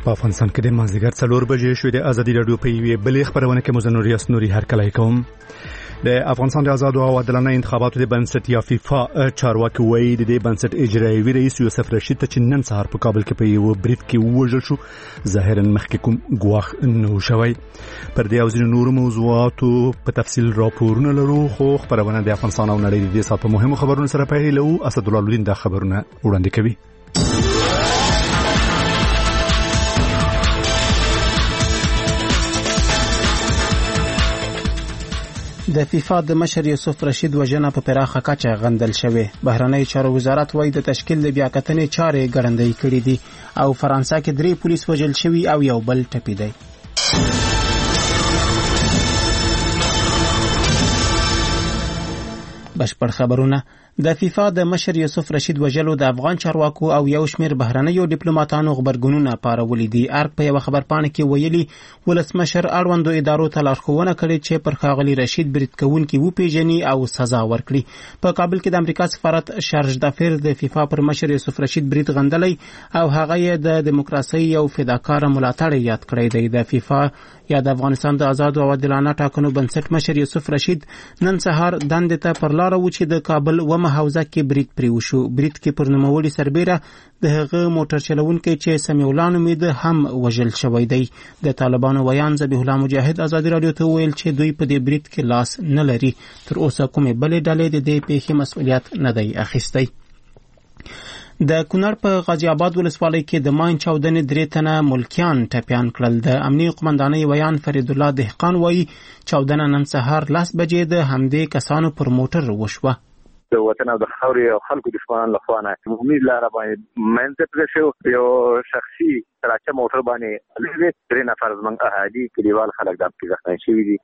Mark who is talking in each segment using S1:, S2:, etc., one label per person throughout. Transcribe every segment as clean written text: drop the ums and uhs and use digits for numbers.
S1: په افغانستان کې د مازدیګر 4 بجې شوې. د ازادي رادیو په یوې بلې خبرونه کې مزنور یاسنوري هرکلی کوم. د افغانستان د آزاد او عادلانه انتخاباتو د بنسټ یا فیفا چارواکي وایي د دې بنسټ اجرایوي رئیس یوسف رشید ته چې نن سهار په کابل کې په یو برید کې ووژل شو ظاهرا مخکې کوم ګواښ نه شوی. پر دې او ځینو نورو موضوعاتو په تفصیل راپورونه لرو، خو خبرونه د افغانستان او نړۍ د دې سات په مهمو خبرونو سره پیلو. اسد الله الدین دا خبرونه وړاندې کوي.
S2: د فیفا د مشر یوسف رشید وژنه په پراخه کچه غندل شوې. بهرنی چارو وزارت وايي د تشکیل د بیاکتنې چارې ګړندۍ کړې دي او فرانسه کې 3 پولیس وژل شوي او یو بل ټپي دی. بشپړ خبرونه. د فیفا د مشر یوسف رشید وژلو د افغان چارواکو او یو شمیر بهرنیو ډیپلوماټانو خبرګونونه پارولې دي. ارګ په یو خبرپاڼه کې ویلي ولسمشر اړوندو ادارو ته لارښوونه کړې چې پر ښاغلي رشید برید کوونکي وپیژني او سزا ورکړي. په کابل کې د امریکا سفارت شارج دافیر د فیفا پر مشر یوسف رشید برید غندلی او هغه یې د دیموکراسي او فداکار ملاتړ یاد کړی دی. د فیفا یا د افغانستان د آزاد او عادلانه ټاکنو بنسټ مشر یوسف رشید نن سهار دندې ته پر لار و چې د کابل حوزه کې برید پرې وشو. برید کې پر نوموړي سربیره د هغه موټر چلونکي چې سمیع الله نومیده هم وژل شوی دی. د طالبانو ویان ذبیح الله مجاهد ازادي رادیو ته ویل چې دوی په دې برید کې لاس نه لري. تر اوسه کومې بلې ډلې د دې پیښې مسؤلیت نه دی اخیستی. د کونړ په غازی آباد ولسوالۍ کې د ماین چاودنې 3 تنه ملکیان ټپیان کړل. د امنیه قومندانۍ ویان فرید الله دهقان وایي چاودنه نن سهار 10 بجې د همدې کسانو پر موټر وشوه.
S3: د وطن او د خاورې او خلکو د ځوان لخوانه عمومي لار باندې منځ ته شو یو شخصي تراچه موټر باندې لږه 3 نفر زمنګ اهالي کلیوال خلک د ځخمي شوي دي.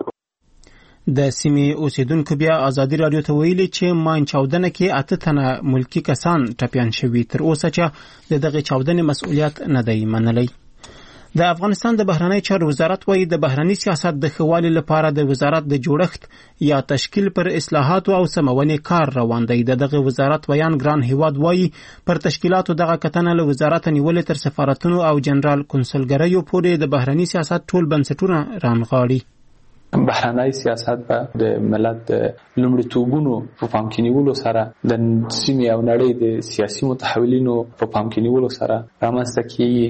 S2: د سیمې اوسیدونکو بیا ازادي رادیو ته ویلي چې ماین چاودنه کې 8 تنه ملکی کسان ټپیان شوي. تر اوسه چې دغه چاودنې مسؤلیت نه دی منلی. د افغانستان د بهرنی چارو وزارت وايي د بهرنی سیاست د ښهوالي لپاره د وزارت د جوړښت یا تشکیل پر اصلاحاتو او سمونې کار روان دی. دغه وزارت ویان ګران هیواد وايي پر تشکیلاتو دغه کتنه له وزارت نیولې تر سفارتونو او جنرال کنسولګریو پورې د بهرنی سیاست ټول بنسټونه رانغاړي.
S4: بهرنی سیاست به د ملت لومړیتوبونو په پام کې نیولو سره د سیمې او نړۍ د سیاسي متحولینو په پام کې نیولو سره رامنځته کیږي.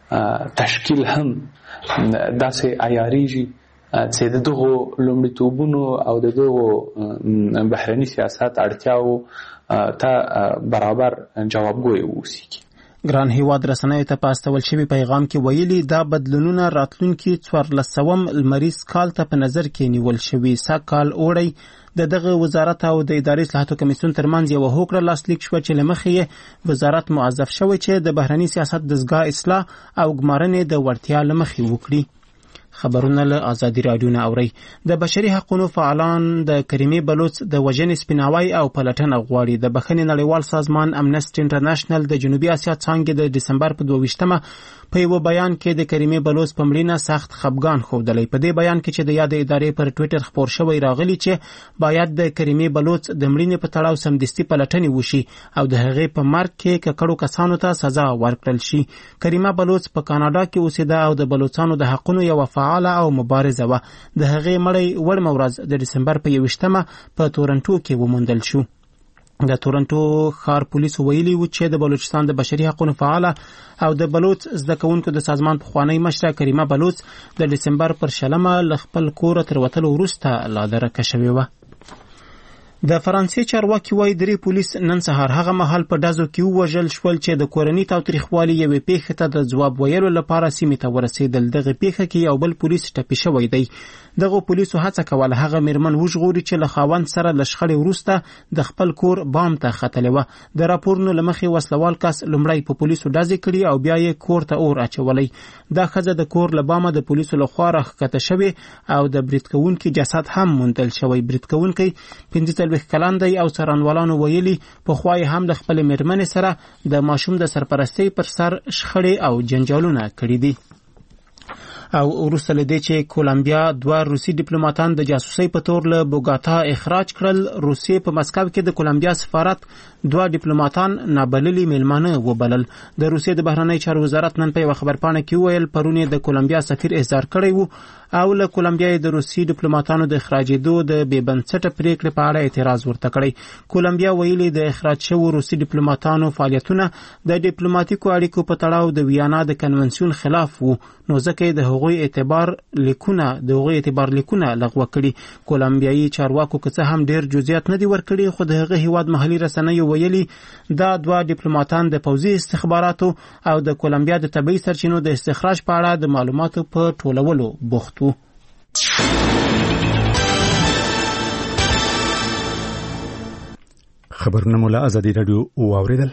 S4: تشکیل هم داسې عیاریږي چې دغه لومړیتوبونو او دغه بهرني سیاست اړتیاو ته برابر جوابګوی اوسي.
S2: ګران هیواد رسنیو ته په استول شوي پیغام کې ویلي دا بدلونونه راتلونکي 1400 لمریز کال ته په نظر کې نیول شوي. سږکال اوړی دغه وزارت او د اداري اصلاحاتو کمیسیون ترمنځ یو هوکړه لاسلیک شوه چې لمخې وزارت موظف شوی چې د بهرني سیاست دستګاه اصلاح او ګمارنې د وړتیا لمخې وکړي. خبرونه له ازادي رادیو نه اوري. د بشري حقوقو فعالان د کریمې بلوچ د وژنې سپیناوي او پلټنه غواړي. د بخښنې نړیوال سازمان امنسټي انټرنیشنل د جنوبي اسیا څانګې د دسمبر په 22مه په یو بیان کې د کریمې بلوچ په مړینه سخت خفګان ښودلی. په دې بیان کې چې د یاد ادارې پر ټوئیټر خبر شوی راغلی چې باید د کریمې بلوچ د مړینې په تړاو سمدستي پلټنې وشي او د هغې په مرګ کې ککړو کسانو ته سزا ورکړل شي. کریمه بلوچ په کاناډا کې اوسېده او د بلوچانو د حقونو یو فعاله او مبارزه وه. د هغې مړی وړمه ورځ د دسمبر په 21مه په تورنټو کې وموندل شو. د تورنټو ښار پولیسو ویلي و چې د بلوچستان د بشري حقوقو فعاله او د بلوچ زده کوونکو د سازمان پخوانی مشره کریمه بلوچ د دسمبر پر 20مه له خپل کوره تر وتلو وروسته لا درکه شوې وه. د فرانسې چارواکي وايي 3 پولیس نن سهار هغه مهال په ډزو کې ووژل شول چې د کورنۍ تاوتریخوالي یوې پیښې ته د ځواب ویلو لپاره سیمې ته ورسېدل. دغه پیښه کې یو بل پولیس ټپي شوی دی. دغه پولیسو هڅه کوله هغه میرمن وژغوري چې له خاوند سره له شخړې وروسته د خپل کور بام ته ختلې وه. د راپورونو له مخې وسلوال کس لومړی په پولیسو ډزې کړي او بیا یې کور ته اور اچولی. دا ښځه د کور له بامه د پولیسو لخوا راښکته شوې او د برید کوونکي جسد هم موندل شوی. برید کوونکی 45 کلن دی او څارنوالانو ویلي پخوا یې هم د خپلې میرمنې سره د ماشوم د سرپرستۍ پر سر شخړې او جنجالونه کړي دي. او وروسته له دې چې کولمبیا 2 روسي ډیپلوماټان د جاسوسۍ په تور له بوګاتا اخراج کړل، روسیې په مسکو کې د کولمبیا سفارت 2 ډیپلوماټان نابللي میلمانه وبلل. د روسیې د بهرنی چارو وزارت نن په یو خبرپاڼه کې وویل پرون د کولمبیا سفیر احضار کړی وو او له کولمبیا د روسي ډیپلوماټانو د اخراجېدو د بې بنسټه پریکړې په اړه اعتراض ورته کړی. کولمبیا ویلي د اخراج شوو روسي ډیپلوماټانو فعالیتونه د ډیپلوماټیکو اړیکو په تړاو د ویانا د کنونسیون خلاف وو، نو ځکه د هغوی اعتبار لیکونه لغوه کړي. کولمبیایي چارواکو که څه هم ډیر جزئیات نه دي ورکړي، خو د هغه هیواد محلي رسنیو ویلي دا 2 ډیپلوماټان د پوځي استخباراتو او د کولمبیا د طبي سرچینو د استخراج په اړه د معلوماتو په ټولولو بوخت وو.
S1: خبرونه مو له ازادي رادیو واوریدل.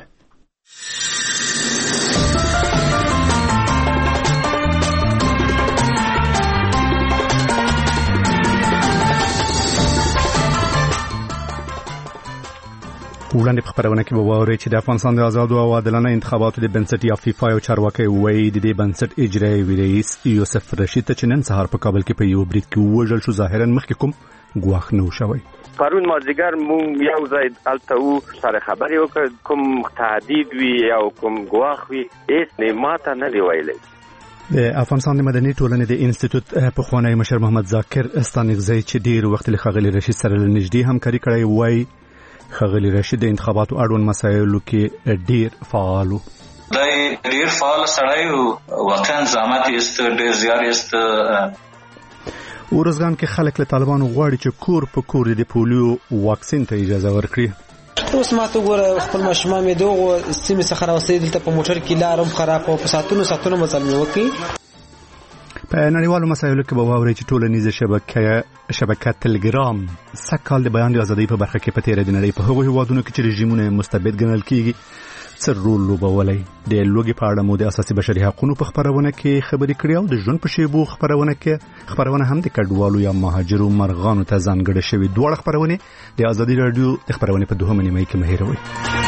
S1: وړاندې په خبرونه کې به واورئ چې د افغانستان د آزادو او عادلانه انتخاباتو د بنسټ یا فیفا یو چارواکي وایي د دې بنسټ اجرایي رئیس یوسف رشید ته چې نن سهار په کابل کې په یو برید کې ووژل شو ظاهرا مخکې کوم ګواښ نه شوی.
S3: پرون مازدیګر مونږ یو ځای التو سره خبرې وکړ، کوم تهدید وی او کوم ګواښ وی هیڅ نه ماته نه دی ویلي.
S1: د افغانستان د مدني ټولنې د انسټیټیوټ په خوانی مشر محمد ذاکر استانغزی چې ډیر وخت له خغلی رشید سره نږدې همکاري کړې وایي خغلی رشید د انتخاباتو اړوند مسایلو کې ډیر فعال و.
S5: ډیر فعال سړی و، واقعا زحمت یې ډیر زیات است.
S1: ورزګان کې خلک له طالبانو غواړي چې کور په کور د پولیو واکسین ته اجازه ورکړي.
S6: اوس ماته ګوره خپل ماشومان مې دوه سیمې څخه راوستي دلته په موټر کې لارم خراب او په ساتونو مزل وکړي.
S1: په نړیوالو مسایلو کې به واورئ چې ټولنیزه شبکه تلګرام سکهال د بیان د ازادۍ په برخه کې په تیره د نړۍ په هغو هیوادونو کې چې رژیمونه مستبد ګڼل کیږي څه رول لوبولی. د لوږې په اړه مو د اساسي بشري حقوقو په خبرونه کې خبرې کړې او د ژوند په شیبو خبرونه هم د کډوالو یا مهاجرو مرغانو ته ځانګړې شوي. دواړه خبرونه د ازادي رادیو د خبرونه په 2 نیمه کې مهیروي.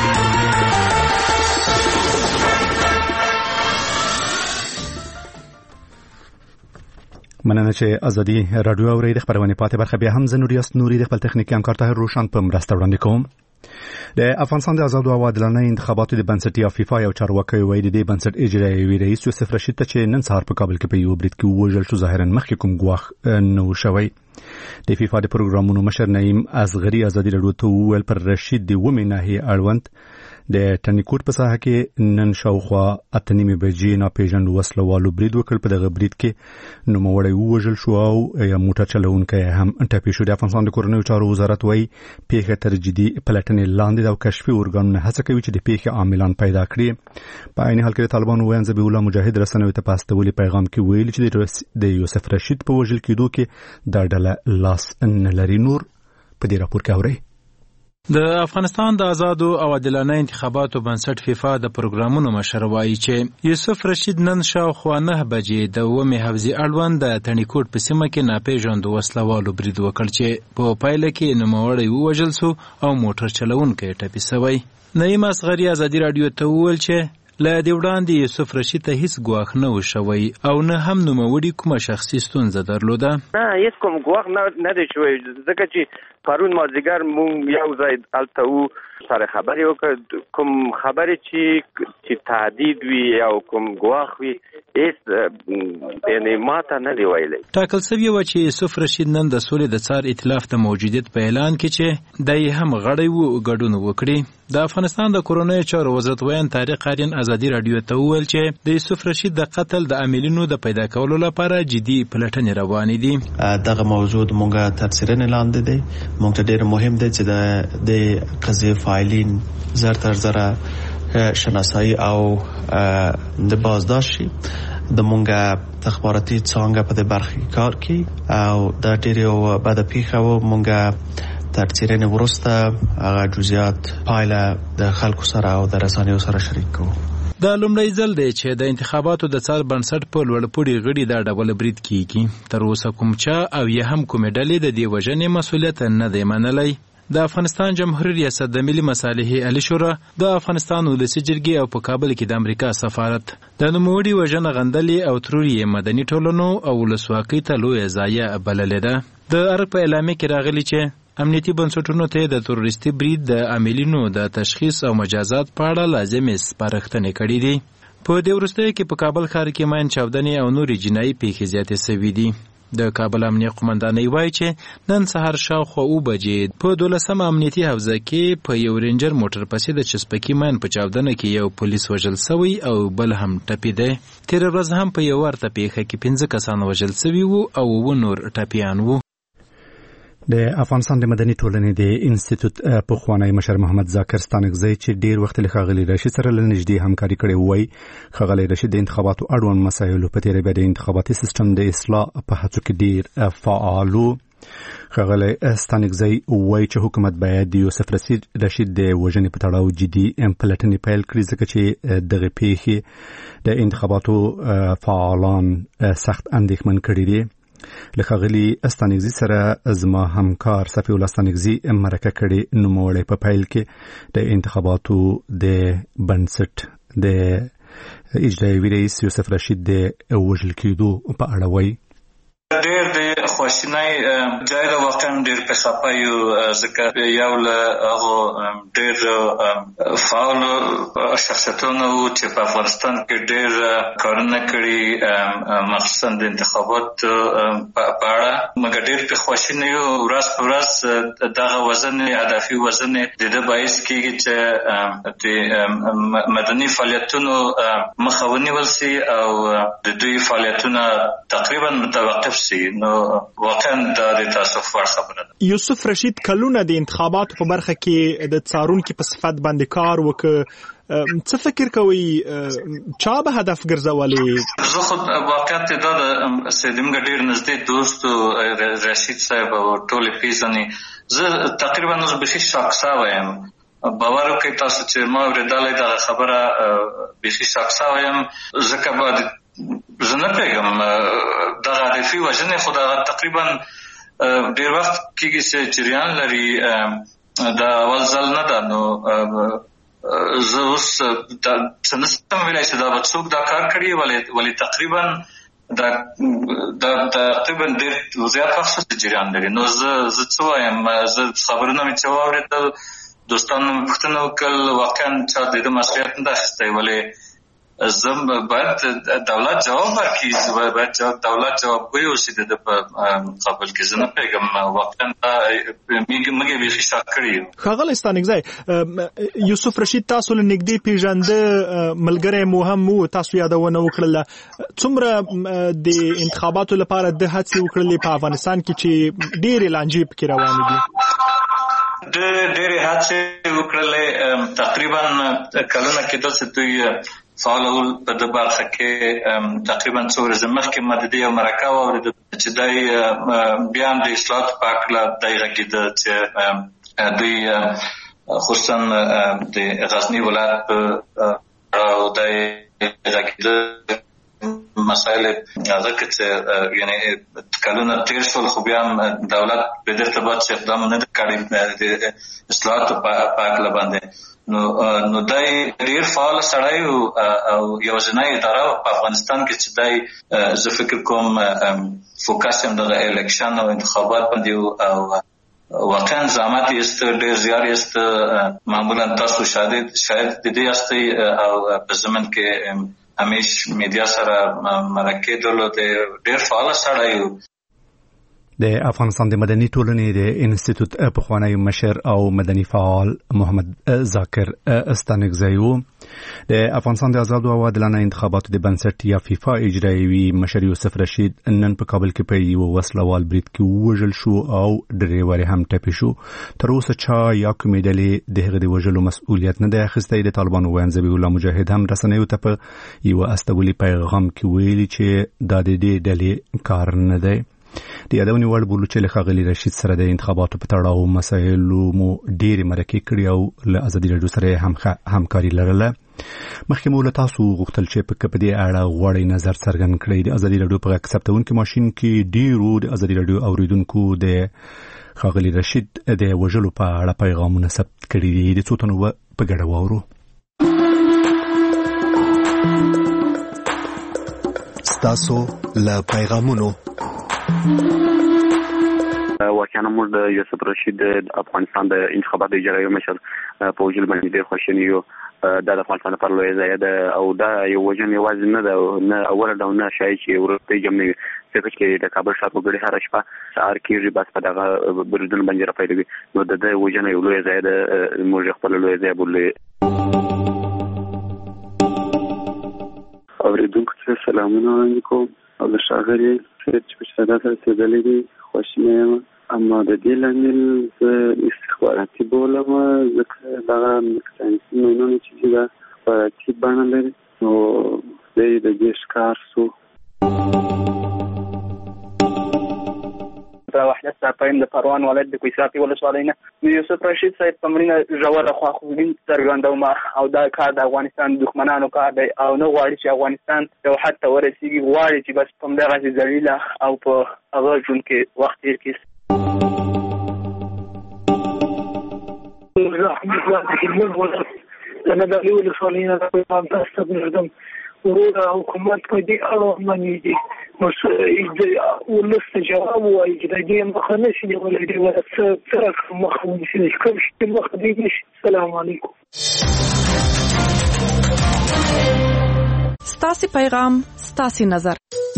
S1: مننه چې ازادي رادیو اوري. د خبرونه پاتې برخه بیا هم زنوریاس نوري د خپل تخنیکی همکار طاهر روشن په مرسته وړاندې کوم. د افغانستان د آزادو او عادلانه انتخاباتو د بنسټ یا فیفا یو چارواکي وایي د دې بنسټ اجرایي رئیس یوسف رشید ته چې نن سهار په کابل کې په یو برید کې ووژل شو ظاهرا مخکې کوم ګواښ نه شوی. د فیفا د پروګرامونو مشر نعیم ازغری ازادي رادیو ته وویل پر رشید د ومه ناحیه اړوند د ټنیکوټ په ساحه کې نن شاوخوا 8:30 بجې ناپېژاندو وسلوالو برید وکړ. په دغه برید کې نوموړی ووژل شو او یا موټر چلوونکی هم ټپي شو. د افغانستان د کورنیو چارو وزارت وایي پیښه تر جدي پلټنې لاندې ده او کشفي ارګانونه هڅه کوي چې د پیښې عاملان پیدا کړي. په عین حال کې د طالبانو ویاند ذبیح الله مجاهد رسنیو ته په استولي پیغام کې ویلي چې د یوسف رشید په وژل کېدو کې دا ډله لاس نه لري. نور په دې راپور کې اورئ.
S7: د افغانستان د آزادو او عادلانه انتخاباتو بنسټ فیفا د پروګرامونو مشر وایي چې یوسف رشید نن شاوخوا 9 بجې د ومې حوزې اړوند د تڼیکوټ په سیمه کې ناپېژاندو وسلوالو برید وکړ چې په پایله کې نوموړی ووژل شو او موټر چلوونکی ټپي شوی. نعیم اصغري ازادي رادیو ته وویل چې له دې وړاندې یوسف رشید ته هیڅ ګواښ نه و شوی او نه هم نوموړي کومه شخصي ستونزه درلوده.
S3: نه هیڅ کوم ګواښ نه دی شوی ځکه چې پرون مازدیګر مونږ یو ځای التو سره خبرې وکړ، کوم خبرې چې تهدید وی او کوم ګواښ وی هیڅ یعنی ماته نه دی ویلي.
S7: ټاکل شوی و چې یوسف رشید نن د سولې د څار ائتلاف د موجودیت په اعلان کې چې دای هم غړی وو ګډون وکړي. د افغانستان د کورنیو چارو وزارت ویان طارق قارین ازادي رادیو ته وویل چې د یوسف رشید د قتل د عاملینو د پیدا کولو لپاره جدي پلټنې روانې دي.
S8: دغه موضوع مونږه تر څیړنې لاندې دی. مونږ ته ډېر مهم دی چې د قضیې فاعلین زر تر زره شناسایی او د بازداشت شي. د مونږه تخباراتي څانګه په دې برخه کار کوي او دا ډېر یو بده پیښه و. مونږه تر څیړنې وروسته هغه جزئیات پایله د خلکو سره او د رسنیو سره شریک کوو.
S7: دا لومړی ځل دی چې د انتخاباتو د څار بنسټ په لوړپوړي غړي دا ډول برید کیږي. تر اوسه کوم چا او یا هم کومې ډلې د دې وژنې مسؤلیت نه دی منلی. د افغانستان جمهوریت ریاست د ملي مصالحې عالی شورا د افغانستان ولسي جرګې او په کابل کې د امریکا سفارت د نوموړي وژنه غندلې او تروري مدني ټولنو او ولسواکۍ ته لویه ضایعه بللې ده. د ارګ په اعلامیه کې راغلي چې امنیتي بنسټونو ته د تروریستي برید د عاملینو د تشخیص او مجازات په اړه لازمې سپارښتنې کړې دي. په دې وروستیو کې په کابل ښار کې ماین چاودنې او نورې جنایي پیښې زیاتې سوي دي. د کابل امنیه قومندانۍ وایي چې نن سهار شاوخوا 7 بجې په 12 امنیتي حوزه کې په یو رینجر موټر پسې د چسپکي ماین په چاودنه کې یو پولیس وژل سوی او بل هم ټپي دی. تېره ورځ هم په یو ورته پیښه کې 15 کسان وژل سوي وو او 9 نور ټپیان وو.
S1: د افغانستان د مدني ټولنې د انسټیټیوټ پخوانی مشر محمد ذاکر ستانکزی چې ډیر وخت له ښاغلي رشید سره لنږدې همکاري کړې وای ښاغلي رشید د انتخاباتو اړوند مسایلو په تیره بیا د انتخاباتي سیستم د اصلاح په هڅو کې ډیر فعال و. ښاغلي ستانکزی وای چې حکومت باید د یوسف رشید د وژنې په تړاو جدي پلټنې پیل کړي ځکه چې دغه پیښې د انتخاباتو فعالان سخت اندېښمن کړي دي. له ښاغلي ستانکزي سره زما همکار صفي الله ستانکزي مرکه کړې نوموړی په پیل کې د انتخاباتو د بنسټ د اجرایوي رئیس یوسف رشید د وژل کېدو په اړه وایي.
S5: ډېر د خواشینۍ ځای ده، واقعا ډېر په خفه یو ځکه یو له هغو ډېر فعالو شخصیتونو وو چې په افغانستان کې ډېر کارونه کړي مخصوصا د انتخاباتو په اړه، مګر ډېر په خواشینۍ یو. ورځ په ورځ دغه وزن هدفي وزن د ده باعث کېږي چې د مدني فعالیتونو مخه ونیول سي او د دوی فعالیتونه تقریبا متوقف سي. نو واقعا دا د تاسف وړ خبره ده.
S9: یوسف رشید کلونه د انتخاباتو په برخه کې د څارونکي په صفت باندې کار وکړ. څه فکر کوي چا به هدف ګرځولې؟
S5: زه خود واقعیت دا د سیدمګ ډیر نږدې دوست رشید صاحب او ټول پیژنې. زه تقریبا اوس بخي شاکسا وایم، باور وکړئ تاسو چې ما اورېدلې دغه خبره بخي شاکسا وایم ځکه بعد زه نه پوهېږم دغه هدفي وژنې خو دغه تقریبا ډېر وخت کېږي چې جریان لري، دا اول ځل نه ده. نو زه اوس څه نشم ویلی چې دا به څوک دا کار کړي، ولې تقریبا تقریبا ډېر زیات وخت جریان لري. نو زه څه وایم، زه خبرونه مې چې واورېدل دوستانو مې پوښتنه وکړل، واقعا چا د ده مسؤلیت نه ده اخیستی، ولې زه باید دولت جواب ورکړي، باید دولت جوابګوی اوسي د ده په مقابل کې. زه نه پوهېږم، واقعا موږ یې بیخي شاک کړي.
S9: ښاغلی ستانکزی، یوسف رشید تاسو له نږدې پیژنده ملګری مو هم و، تاسو یادونه وکړله. څومره د انتخاباتو لپاره د هڅې وکړلې په افغانستان کې چې ډېرې لانجې پکې روانې دي؟
S5: ډېرې هڅې وکړلې، تقریبا کلونه کېدل چې دوی فعالول په د برخه کې. تقریبا څو ورځې مخکې ما د دې یو مرکه واورېده چې دی بیا هم د اصلاحاتو په هکله دی غږېده چې دوی خصوصا د غزني ولایت او دی غږېده مسایل هغه کې چې یعنې کلونه تېر شول خو بیا هم دولت په دې ارتباط چې اقدام نه دی کړی د اصلاحاتو په هکله باندې. نو دی ډېر فعال سړی او یوازینۍ اداره په افغانستان کې چې دی زه فکر کوم فوکس هم دغه الیکشن او انتخابات باندې او واقعا زحمت یې ډېر زیار یې معمولا تاسو شاید د دې یاستئ او په زمن کې همیش میډیا سره مرکې درلودې، ډېر فعال سړی و.
S1: د افغانستان د مدني ټولنې د انسټیټیوټ پخوانی مشر او مدني فعال محمد ذاکر ستانکزی و. د افغانستان د آزادو او عادلانه انتخاباتو د بنسټ یا فیفا اجرایوي مشر یوسف رشید نن په کابل کې په یو وسلوال برید کې وژل شو او ډریور هم ټپي شو. تر اوسه چا یا کومې ډلې د هغه د وژلو مسؤلیت نه دی اخیستی. د طالبانو ویاند ذبیح الله مجاهد هم رسنیو ته په یو استولي پیغام کې ویلي چې دا د دې ډلې کار نه دی. د یادونې وړ بولو چې له ښاغلي رشید سره د انتخاباتو په تړاو مسایلو مو ډېرې مرکې کړي او له ازادي راډیو سره همکاري لرله. مخکې مو له تاسو غوښتل چې په دې اړه غواړئ نظر څرګند کړئ. د ازادي راډیو په غږ ثبتونکي ماشین کې ډېرو د ازادي راډیو اوریدونکو د ښاغلي رشید د وژلو په اړه پیغامونه ثبت کړي دي. د څو تنو په ګډه واورو.
S10: ستاسو له پیغامونو
S3: واقعا موږ د یوسف رشید د افغانستان د انتخاباتو اجرایي مشر په وجل باندې ډېر خوشحالي یو. دا د افغانستان لپاره لویه ضایعه ده او دا یو وجن یوازې نه ده نه اوله ډول نه شایي چې وروستی جمع نه وي ځکه چې د کابل ښار وګړي هره شپه سهار کېږي بس په دغه بریدونو باندې راپیلوي نو د ده وجنه یو لویه ضایعه ده. موږ خپله لویه ضایعه بولو.
S11: اورېدونکو ته سلامونه وړاندې کوم او د ښاغلي صاحب چې په شهادت رسېدلی دی خواشینی یم. اما د دې لامل زه استخباراتي بولم ځکه دغه مقناطیسي میدانونه چې دي دا استخباراتي بڼه لري نو دی د دې ښکار شو.
S12: وحدت صاحب د پروان ولایت د کوهستان ولسوالۍ نه یوسف رشید صاحب په مړینه ژوره خواخوږي څرګندوم او دا کار د افغانستان دښمنانو کار دی او نه غواړي چې افغانستان یو حد ته ورسېږي. غواړي چې بس په همدغسې ذلیله او په هغه ژوند کې وخت تېر کړي.
S13: د ندالي ولسوالۍ نه د پیغام تاسو ته وروره حکومت په دې اړه باندې دي نو ولس ته جواب وایي چې د دې مخه نشي نیولی دی ولا څه رقم مخه ونیسي کوم شي مخه دی نشي. السلام علیکم.
S14: ستاسې پیغام ستاسې نظر.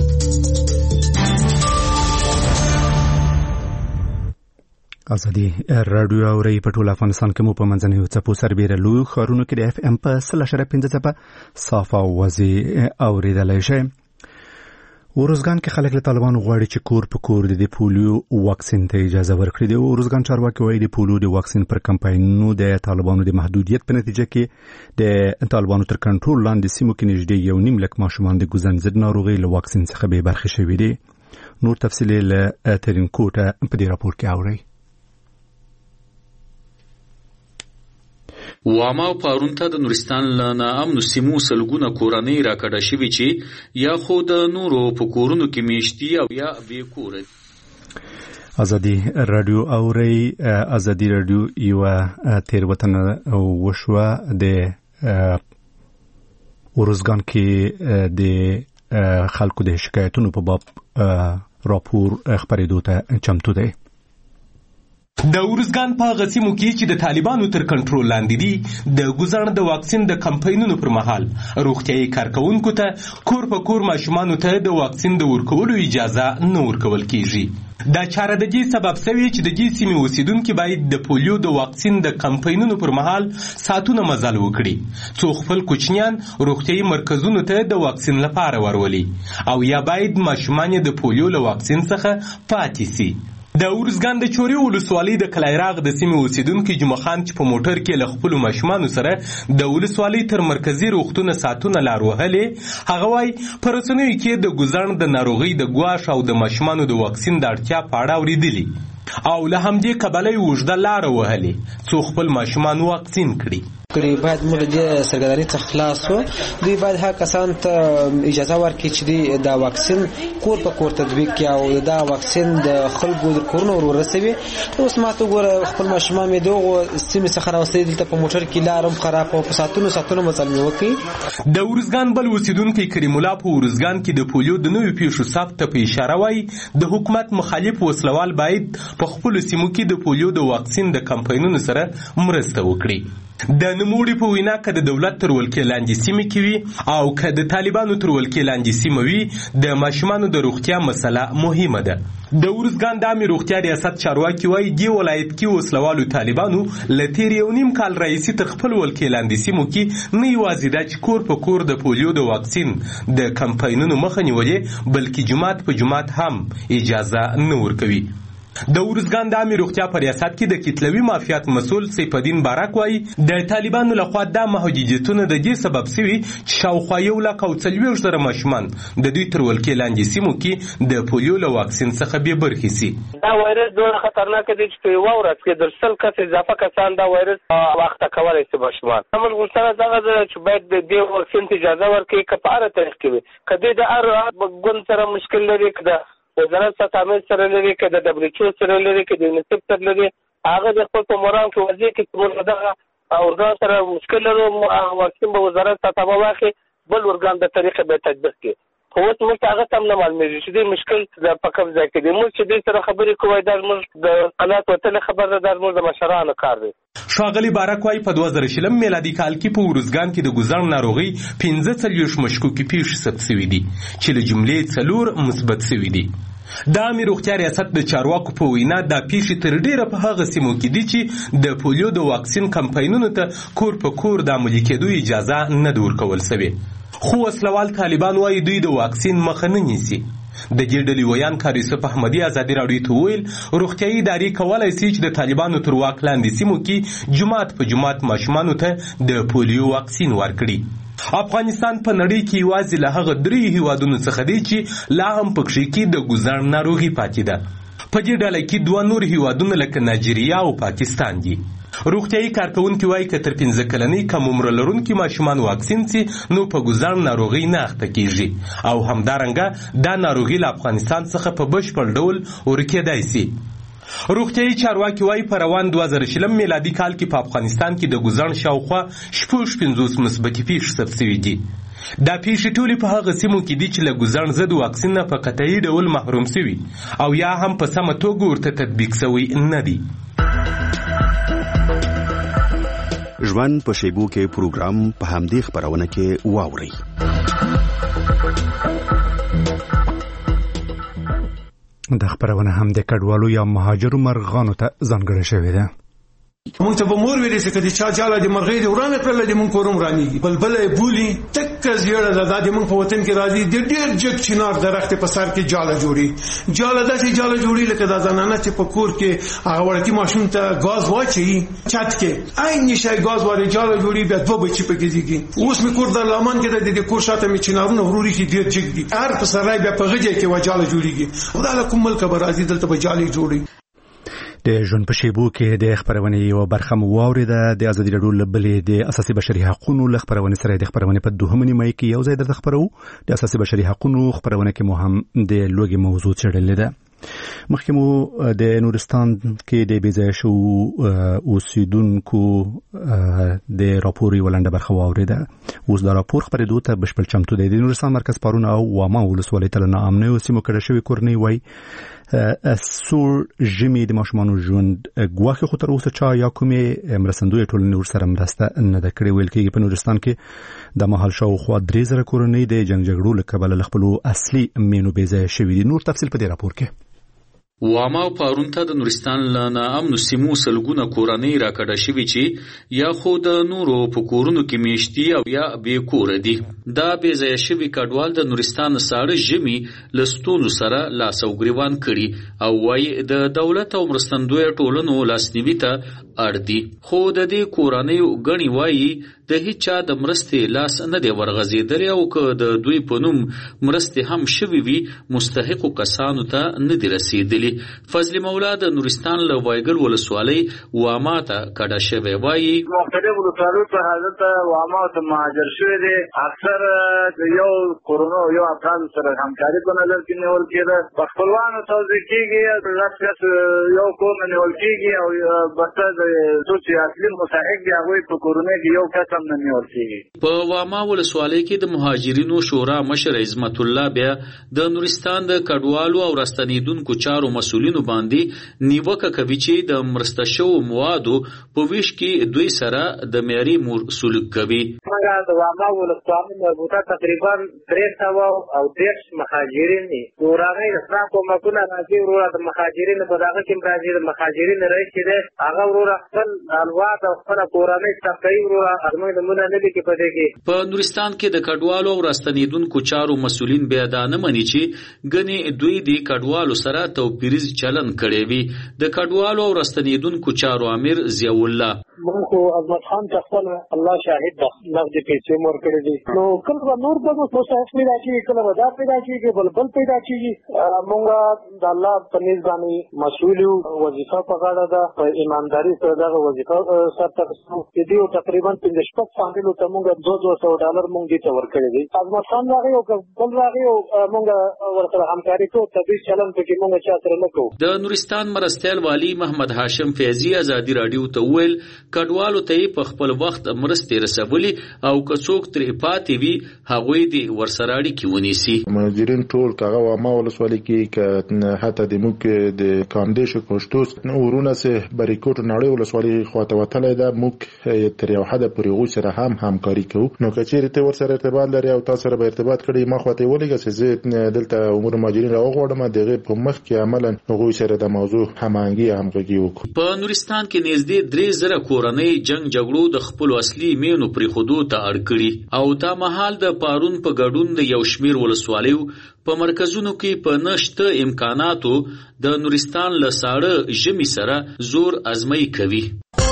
S1: ازادي رادیو اوري په ټول افغانستان کې مو په منځنیو څپو سربېره لوی ښارونو کې د اف ام په 100.5 څپه صافه اوازې اورېدلی شئ. ورزګان کې خلک له طالبانو غواړي چې کور په کور د پولیو واکسین ته اجازه ورکړي. د ورزګان چارواکي وایي د پولیو د واکسین پر کمپاینونو د طالبانو د محدودیت په نتیجه کې د طالبانو تر کنټرول لاندې سیمو کې نږدې 1.5 لک ماشومان د ګوزن ضد ناروغۍ له واکسین څخه بې برخې شوي دي. نور تفصیل له ترینکوټه په دې راپور کې اورئ.
S15: واما پرون ته د نورستان له امن سیمو سلګونه کورنۍ راکړه شوې چې یا خو د نورو په کورونو کې میشتي او یا بې کور.
S1: ازادي رادیو اوري. ازادي رادیو یو تیروتنه وشوه د ورزګان کې د خلکو د شکایتونو په باب راپور خبرېدو ته چمتو دی.
S16: د ورزګان په غسیمو کې چې د طالبانو تر کنټرول لاندې دي د ګوزن د واکسین د کمپاینونو پر مهال روغتيایي کارکونکو ته کور په کور ماشومان ته د واکسین د ورکولو اجازه نه ورکول کیږي. دا چاره د دې سبب شوی چې د دې سیمې اوسیدونکو باید د پولیو د واکسین د کمپاینونو پر مهال ساتونه مزل وکړي څو خپل کوچنیان روغتيایي مرکزونو ته د واکسین لپاره ورولي او یا باید ماشومان د پولیو له واکسین څخه پاتې سي. د ورزګان د چوري ولسوالۍ د کلایراغ د سیمې اوسیدونکو جمعه خان چې په موټر کې له خپل ماشومان سره د ولسوالۍ تر مرکزی روغتون ساتونه لار وهلې هغه وای پرسنوي کې د ګوزن د ناروغي د ګواښ او د ماشومان د واکسین د اړتیا په اړه اوریدلی او له همدې کبلې وژده لار وهلې څو خپل ماشومان واکسین کړي.
S6: باید موږ د سرګردانۍ څخه خلاص شو. دوی باید هغه کسان ته اجازه ورکړي چې دا واکسین کور په کور تطبیق کړي او دا واکسین د خلکو د کورونو ورسوي. اوس ماته ګوره خپل ماشومان مې دغه سیمې څخه راوستي دلته په موټر کې لارم خراب او په ساتونو مزلمي وکړي.
S16: د ورزګان بل اوسیدونکو کریم الله په ورزګان کې د پولیو د نوې پیښو ثبت په اشاره وایي د حکومت مخالف وسلوال باید په خپل سیمو کې د پولیو د واکسین د کمپاینونو سره مرسته وکړي. د نموړي په وینا که د دولت تر ولکې لاندې سیمې کې وي او که د طالبانو تر ولکې لاندې سیمه وي د ماشومانو د روغتیا مسله مهمه ده. د ورزګان د عامه روغتیا ریاست چارواکي وایي دی ولایت کې وسلوالو طالبانو له تیر یو نیم کال راهیسې تر خپل ولکې لاندې سیمو کې نه یوازې دا چې کور په کور د پولیو د واکسین د کمپاینونو مخه نیولې بلکې جماعت په جماعت هم اجازه نه ورکوي. د ورزګان د عامه روغتیا په ریاست کې د کتلوي مافیات مسول سیف الدین بارک وایي د طالبانو لخوا د محدودیتونو د دې سبب شوي چې شاوخوا 140,000 ماشومان د دوی تر ولکې لاندې سیمو کې د پولیو له واکسین څخه بې برخې سي.
S12: دا وایرس ډېر خطرناک دی چې په یوه ورځ کې در 100 کس اضافه کسان دا وایرس واخته کولی شي ماشومان. موږ غوښتنه دغه ده چې باید د دې واکسین ته اجازه ورکړي که په هره طریق کې وي که د هر ګوند سره مشکل لري که د
S17: وزارت تعامل سره لري که د دبليو سره لري که د یونیسف سره لري هغه د خپل په مرام کې وځي کې ټول دغه اورګان سره مشکل لرو واکسین به وزارت تعامل واخلي بل ورګان د طریقې به تطبیق کړي خو اوس موږ هغه تم نه معلومیږي چې د مشکل د پکم ځای کې دی موږ چې د سره خبرې کوي دا موږ د قنات وتل خبر ده موږ د مشرانو کار دی
S16: ښاغلي بارک وايي په 2000 میلادي کال کې په ورزګان کې د ګوزړ ناروغي 15 مشکوکي پیښې ثبت شوې دي چې له جملې 4 مثبت شوې دي د عامه روغتیا ریاست د چارواکو په وینا دا پیښې تر ډیره په هغه سیمو کې دي چې د پولیو د واکسین کمپاینونو ته کور په کور د عملي کېدو اجازه نه ده ورکول شوې خو وسلوال طالبان وايي دوی د واکسین مخه نه نیسي د دې ډلې ویان کار یوسف احمدي ازادي راډیو ته ویل روغتیايي ادارې کولای شي چې د طالبانو تر واک لاندې سیمو کې جماعت په جماعت ماشومانو ته د پولیو واکسین ورکړي افغانستان په نړۍ کې یوازې له هغه 3 هیوادونو څخه دی چې لا هم پکې کې د ګوزړ ناروغي پاتې ده په دې ډله کې 2 نور هیوادونه لکه نایجیریا او پاکستان دي روغتیايي کارکونکي وايي که تر 15 کلنۍ کم عمر لرونکي ماشومان واکسین سي نو په ګوزړ ناروغي نه اخته کیږي او همدارنګه دا ناروغي له افغانستان څخه په بشپړ ډول ورکېدای سي روغتیايي چارواکي وايي په روان 2000 میلادي کال کې په افغانستان کې د ګوزړ شاوخوا 50 مثبتې پیښې ثبت شوې دي دا پیښې ټولې په هغه سیمو کې دي چې له ګوزړ ضد واکسین نه په قطعي ډول محروم شوي او یا هم په سمه توګه ورته تطبیق شوی نه دي
S18: ژوند په شیبو کې پروګرام په همدې خبرونه کې واوري
S1: د خبرونه هم د کډوالو یا مهاجرو مرغانو ته ځانګړې شوې ده
S19: مونږ ته به مور ویلې چې کدي چا جاله د مرغې د ورانه کړل د مونږ کوروم رانیږي بلبلې بولی تک زیړه د مونږ په وطن کې راځي د ډېر جګ چنار درخت په سر کې جاله جوړي لکه د زنانه چې په کور کې هغه ورکی ماشوم ته غاز واچي چت کې عین نشي غاز واره جاله جوړي بیا دوه بچي پکې دي اوس می کور د لمن کې د کور شاته می چنارونه وروري کې ډېر جګ دي هر په سرای بیا په غږی کې وجاله جوړيږي خدای کوم ملک به راځي دلته به جاله جوړي
S1: د ژوند په شیبو کې د خبرونې یو برخه مو واوریده د ازادي راډیو لبلې د اساسي بشري حقوقو ل خبرونې سره د خبرونې په 2 نیمه کې یو ځای درته خبرو د اساسي بشري حقوقو خبرونه کې مو هم د لوګي موضوع چړلې ده مخکې مو د نورستان کې د بیځای شو اوسیدونکو د راپور ولنده برخه واوریده اوس دا راپور خبرېدو ته بشپړ چمتو دی د نورستان مرکز پارون او واما ولسوالۍ ته نه امنه او سیمو کړه شوی کورنۍ وای سور جمی د ماشومانو ژوند غواخي خو تر اوسه چا یا کومې مرستندوی ټولنې ورسره مرسته نه د کړې ویل کېږي په نورستان کې د محل شاوخوا 3000 کورنۍ د جنگ جګړو له کبله خپل اصلي مینو بیځای شوی دي نور تفصیل په دې راپور کې
S15: واما پارون ته د نورستان له امن سیمو سلګونه کورنۍ راکړه شوی چې یا خو د نورو په کورونو کې میشتي او یا به کور دي دا به ځای شوی کډوال د نورستان ساړه جمی لستونو سره لاس او ګریوان کړي او وايي د دولت او مرستندوی ټولنو لاسنیوي ته اړ دي خو د دې کورنۍ غني وايي د هیڅ د مرستې لاس نه دی ورغزیدلی او که د دوی په نوم مرستې هم شوي وي مستحقو کسانو ته نه دی رسیدلی فضل مولا د نورستان له وایګل ولسوالۍ واما ته کډه شوی وایي
S20: مختلف ولسوالیو په حالت واما ته مهاجر شوي دي اکثر د یو کورونو یو افغان سره همکاري په نظر کې نیول کېده په خپلوانو توزیع کېږي لس یو کور نه نیول کېږي او بته د څو چې اصلي مستحق دي هغوی په کورونو کې یو کس
S15: په واما ولسوالۍ کې د مهاجرینو شورا مشر عظمت الله بیا د نورستان د کډوالو او راستنیدونکو چارو مسولینو باندې نیوکه کوي چې د مرسته شوو موادو په ویش کې دوی سره د معیاري سلوک کوي
S20: څنګه د واما ولسوالۍ مربوطه تقریبا 300 او 10 مهاجرین دي ورغه اسلام کومکونه راځي ورو د مهاجرین په دغه کې راځي د مهاجرین رئیس دی هغه ورو خپل الواد او خپل کورنۍ تفکر ورو
S15: په نورستان کې د کډوالو او راستنیدونکو چارو مسولین بیا دا نه مني چې ګنې دوی د کډوالو سره توپیر دریز چلن کړی وي. د کډوالو او راستنیدونکو چارو امیر ضیاء الله
S13: مونږ خو عظمت خان ته خپل الله شاهد ده نقد پیسې مور کړې دي نو کله نور به مو صحت پیدا کیږي کله ودا پیدا کیږي بلبل پیدا کیږي مونږ د الله په نس باندې مسؤل وظیفه په غاړه ده په ایمانداري سره دغه وظیفه سره دي او تقریبا 15 فامیلو ته مونږ $200 مونږ دي ته ورکړي دي. عظمت خان راغی او بل راغی او مونږ ورته همکاري کوو تدریس چلن پکې مونږ چا سره نه کوو.
S15: د نورستان مرستیال والی محمد هاشم فیضی ازادي رادیو ته ویل کډوالو ته په خپل وخت مرستې رسولي او که څوک ترې پاتې وي هغوی دې ورسره اړیکې ونیسي.
S21: مهاجرین ټول کاغه وامه ولسوالۍ کې که حتی د موږ د کاندیش کوشتوس ورونه سه بریکوټ نړۍ ولسوالۍ خواته وتلی ده موږ تر یو حده پورې هغوی سره هم همکاري کوو. نو که چیرې ته ورسره ارتباط لري او تاسو سره به ارتباط کړی ما خواته ولېږه چې زه دلته امور مهاجرین راوغواړم د هغې په مخ کې عملا هغوی سره د موضوع هماهنګي همغږي وکړو.
S15: په نورستان کې نږدې 3,000 کورنۍ جنگ جګړو د خپل اصلي مینو پرېښودو ته اړ کړي او دا مهال د پارون په ګډون د یو شمیر ولسوالیو په مرکزونو کې په نشته امکاناتو د نورستان له ساړه ژمي سره زور ازمایي کوي.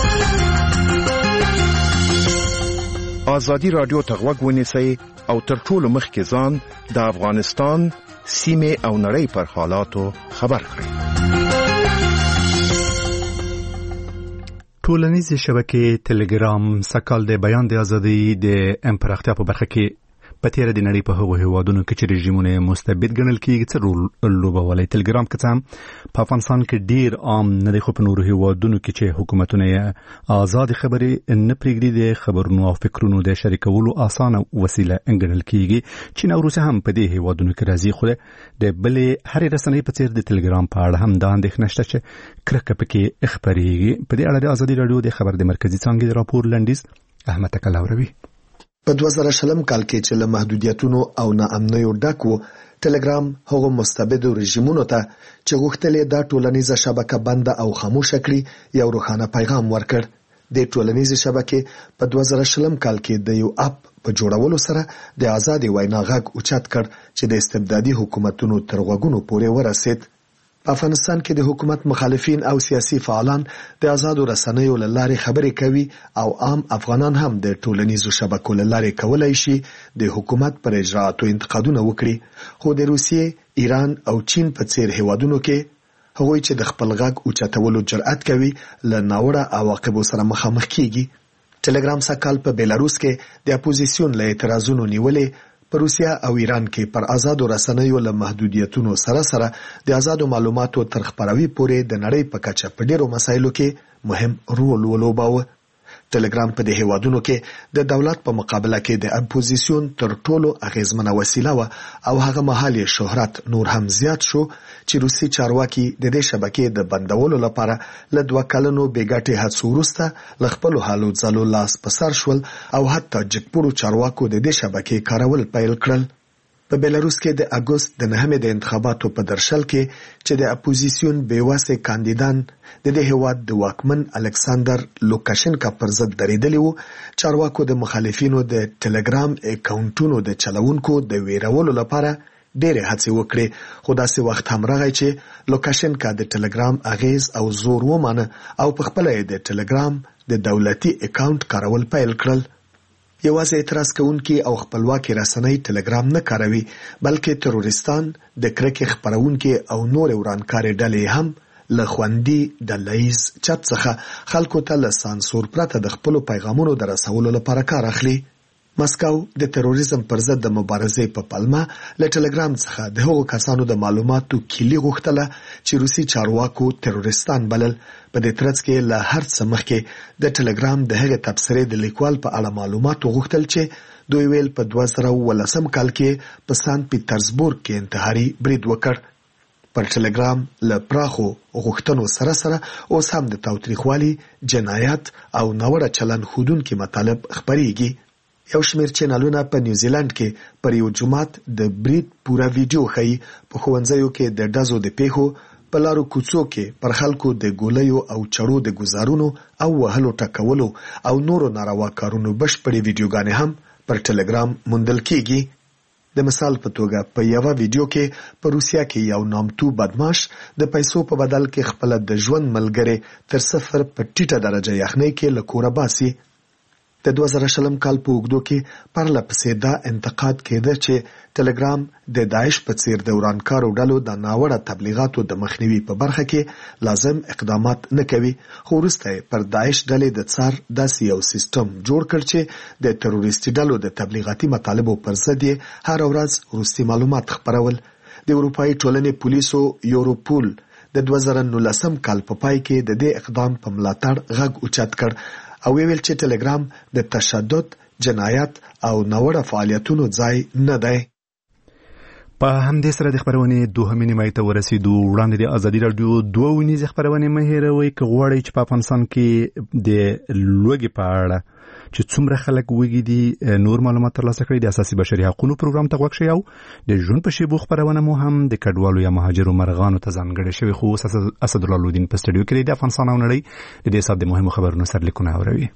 S22: ازادي رادیو ته غوږ ونیسئ او تر ټولو مخکې ځان د افغانستان سیمې او نړۍ پر حالاتو خبر کړئ.
S1: ټولنیزې شبکې ټلګرام سکهال د بیان د ازادۍ د پراختیا په برخه کې په تیره د نړۍ په هغو هیوادونو کې چې رژیمونه مستبد ګڼل کېږي څه رول لوبولی. ټلګرام که څه هم په افغانستان کې ډیر عام نه دی خو په نورو هیوادونو کې چې حکومتونه یې ازادې خبرې نه پرېږدي د خبرونو او فکرونو د شریکولو اسانه وسیله ګڼل کېږي. چین او روسیه هم په دې هیوادونو کې راځي خو د بلې هرې رسنۍ په څیر د ټلګرام په اړه هم دا اندېښنه شته چې کرکه پکې خپرېږي. په دې اړه د ازادي راډیو د خبر د مرکزي څانګې د راپور لنډیز احمد تکلاوروي.
S10: په 2000 کال کې چې له محدودیتونو او ناامنیو ډک و ټلګرام هغو مستبدو رژیمونو ته چې غوښتل دا ټولنیزه شبکه بنده او خاموشه کړي یو روښانه پیغام ورکړ. د ټولنیزې شبکې په 2000 کال کې د یو اپ په جوړولو سره د آزادې وینا غږ اوچت کړ چې د استبدادي حکومتونو تر غوږونو پورې ورسید. په افغانستان کې د حکومت مخالفین او سیاسي فعالان د آزادو رسنیو له لارې خبرې کوي او عام افغانان هم د ټولنیزو شبکو له لارې کولای شي د حکومت پر اجراءاتو انتقادونه وکړي. خو د روسیې، ایران او چین په څیر هیوادونو کې هغوی چې د خپل غږ اوچتولو جرأت کوي له ناوړه عواقبو سره مخامخ کیږي. ټلګرام سکهال په بیلاروس کې د اپوزیسیون له اعتراضونو نیولې په روسیا او ایران کې پر آزادو رسنیو له محدودیتونو سره سره د آزادو معلوماتو تر خپراوي پورې د نړۍ په کچه په ډیرو مسایلو کې مهم رول ولوباوه. ټلګرام په دې هیوادونو کې د دولت په مقابله کې د اپوزیسیون تر ټولو اغیزمنه وسیله و او هغه مهال یې شهرت نور هم زیات شو چې روسي چارواکي د دې شبکې د بندولو لپاره له 2 کلونو بېګټې هڅو وروسته له خپلو هلو ځلو لاس په سر شول او حتی جګپوړو چارواکو د دې شبکې کارول پیل کړل. په بیلاروس کې د اګوست د 9 د انتخاباتو په درشل کې چې د اپوزیسیون بیواسه کاندیدان د دې هیواد د واکمن الکساندر لوکاشنکا پر ضد درېدلی وو، چارواکو د مخالفینو د ټلګرام اکاونټونو د چلوونکو د ویرولو لپاره ډېرې هڅې وکړې. خو داسې وخت هم راغی چې لوکاشنکا د ټلګرام اغیز او زور ومانه او په خپله یې د ټلګرام د دولتي اکاونټ کارول پیل کړل. یوازې اعتراض کوونکي او خپلواکي رسنۍ ټلګرام نه کاروي بلکې تروریستان، د کرکې خپرونکي او نور ورانکاري ډلې هم له خوندي ډلهییز چت څخه خلکو ته له سانسور پرته د خپلو پیغامونو د رسولو لپاره کار اخلي. مسکو د تروریزم پر ضد د مبارزې په پلمه له ټلګرام څخه د هغو کسانو د معلوماتو کیلي غوښتله چې روسي چارواکو تروریستان بلل. په دې ترڅ کې له هر څه مخکې د ټلګرام د هغې تبصرې د لیکوال په اړه معلومات وغوښتل چې دوی ویل په 2019 کال کې په سان پیټرزبورګ کې انتحاري برید وکړ. پر ټلګرام له پراخو غوښتنو سره سره اوس هم د تاوتریخوالي، جنایت او ناوړه چلند ښودونکي مطالب خپریږي. یو شمیر چینلونه په نیوزیلند کې پر یو جومات د برید پوره ویډیو ښیي. په ښوونځیو کې د ډزو د پیښو، په لارو کوڅو کې پر خلکو د ګولیو او چړو د ګزارونو او وهلو ټکولو او نورو ناروا کارونو بشپړې ویډیوګانې هم پر ټلګرام موندل کیږي. د مثال په توګه په یو ویډیو کې په روسیا کې یو نامتو بدمعاش د پیسو په بدل کې خپل د ژوند ملګری تر صفر په ټیټه درجه یخنۍ کې له کوره باسي. د 2020 کال په اوږدو کې پرله پسې دا انتقاد کېده چې ټلګرام د داعش په څیر د ورانکارو ډلو د ناوړه تبلیغاتو د مخنیوي په برخه کې لازم اقدامات نه کوي، خو وروسته پر داعش ډلې د څار داسې یو سیستم جوړ کړ چې د تروریستي ډلو د تبلیغاتي مطالبو پر ضد یې هر ورځ وروستي معلومات خپرول. د اروپایي ټولنې پولیسو یوروپول د 2019 کال په پای کې د دې اقدام په ملاتړ غږ اوچت کړ او ویل چې ټلګرام د تشدد، جنایت او ناوړه فعالیتونو ځای نه دی.
S1: په همدې سره د خبرونې دوهمې نیمایي ته ورسېدو. وړاندې د ازادي راډیو دوه ونیزې خبرونې مه هېروئ که غواړئ چې په افغانستان کې د لوږې په اړه چې څومره خلک وږي دي نور معلومات ترلاسه کړئ. د اساسي بشري حقوقو پروګرام ته غوږ شئ او د ژوند په شیبو خبرونه مو هم د کډوالو یا مهاجرو مرغانو ته ځانګړې شوې، خو اوس اسدالله لودین په سټډیو کې د افغانستان او نړۍ د دې سات د مهمو خبرونو سرلیکونه اوروي.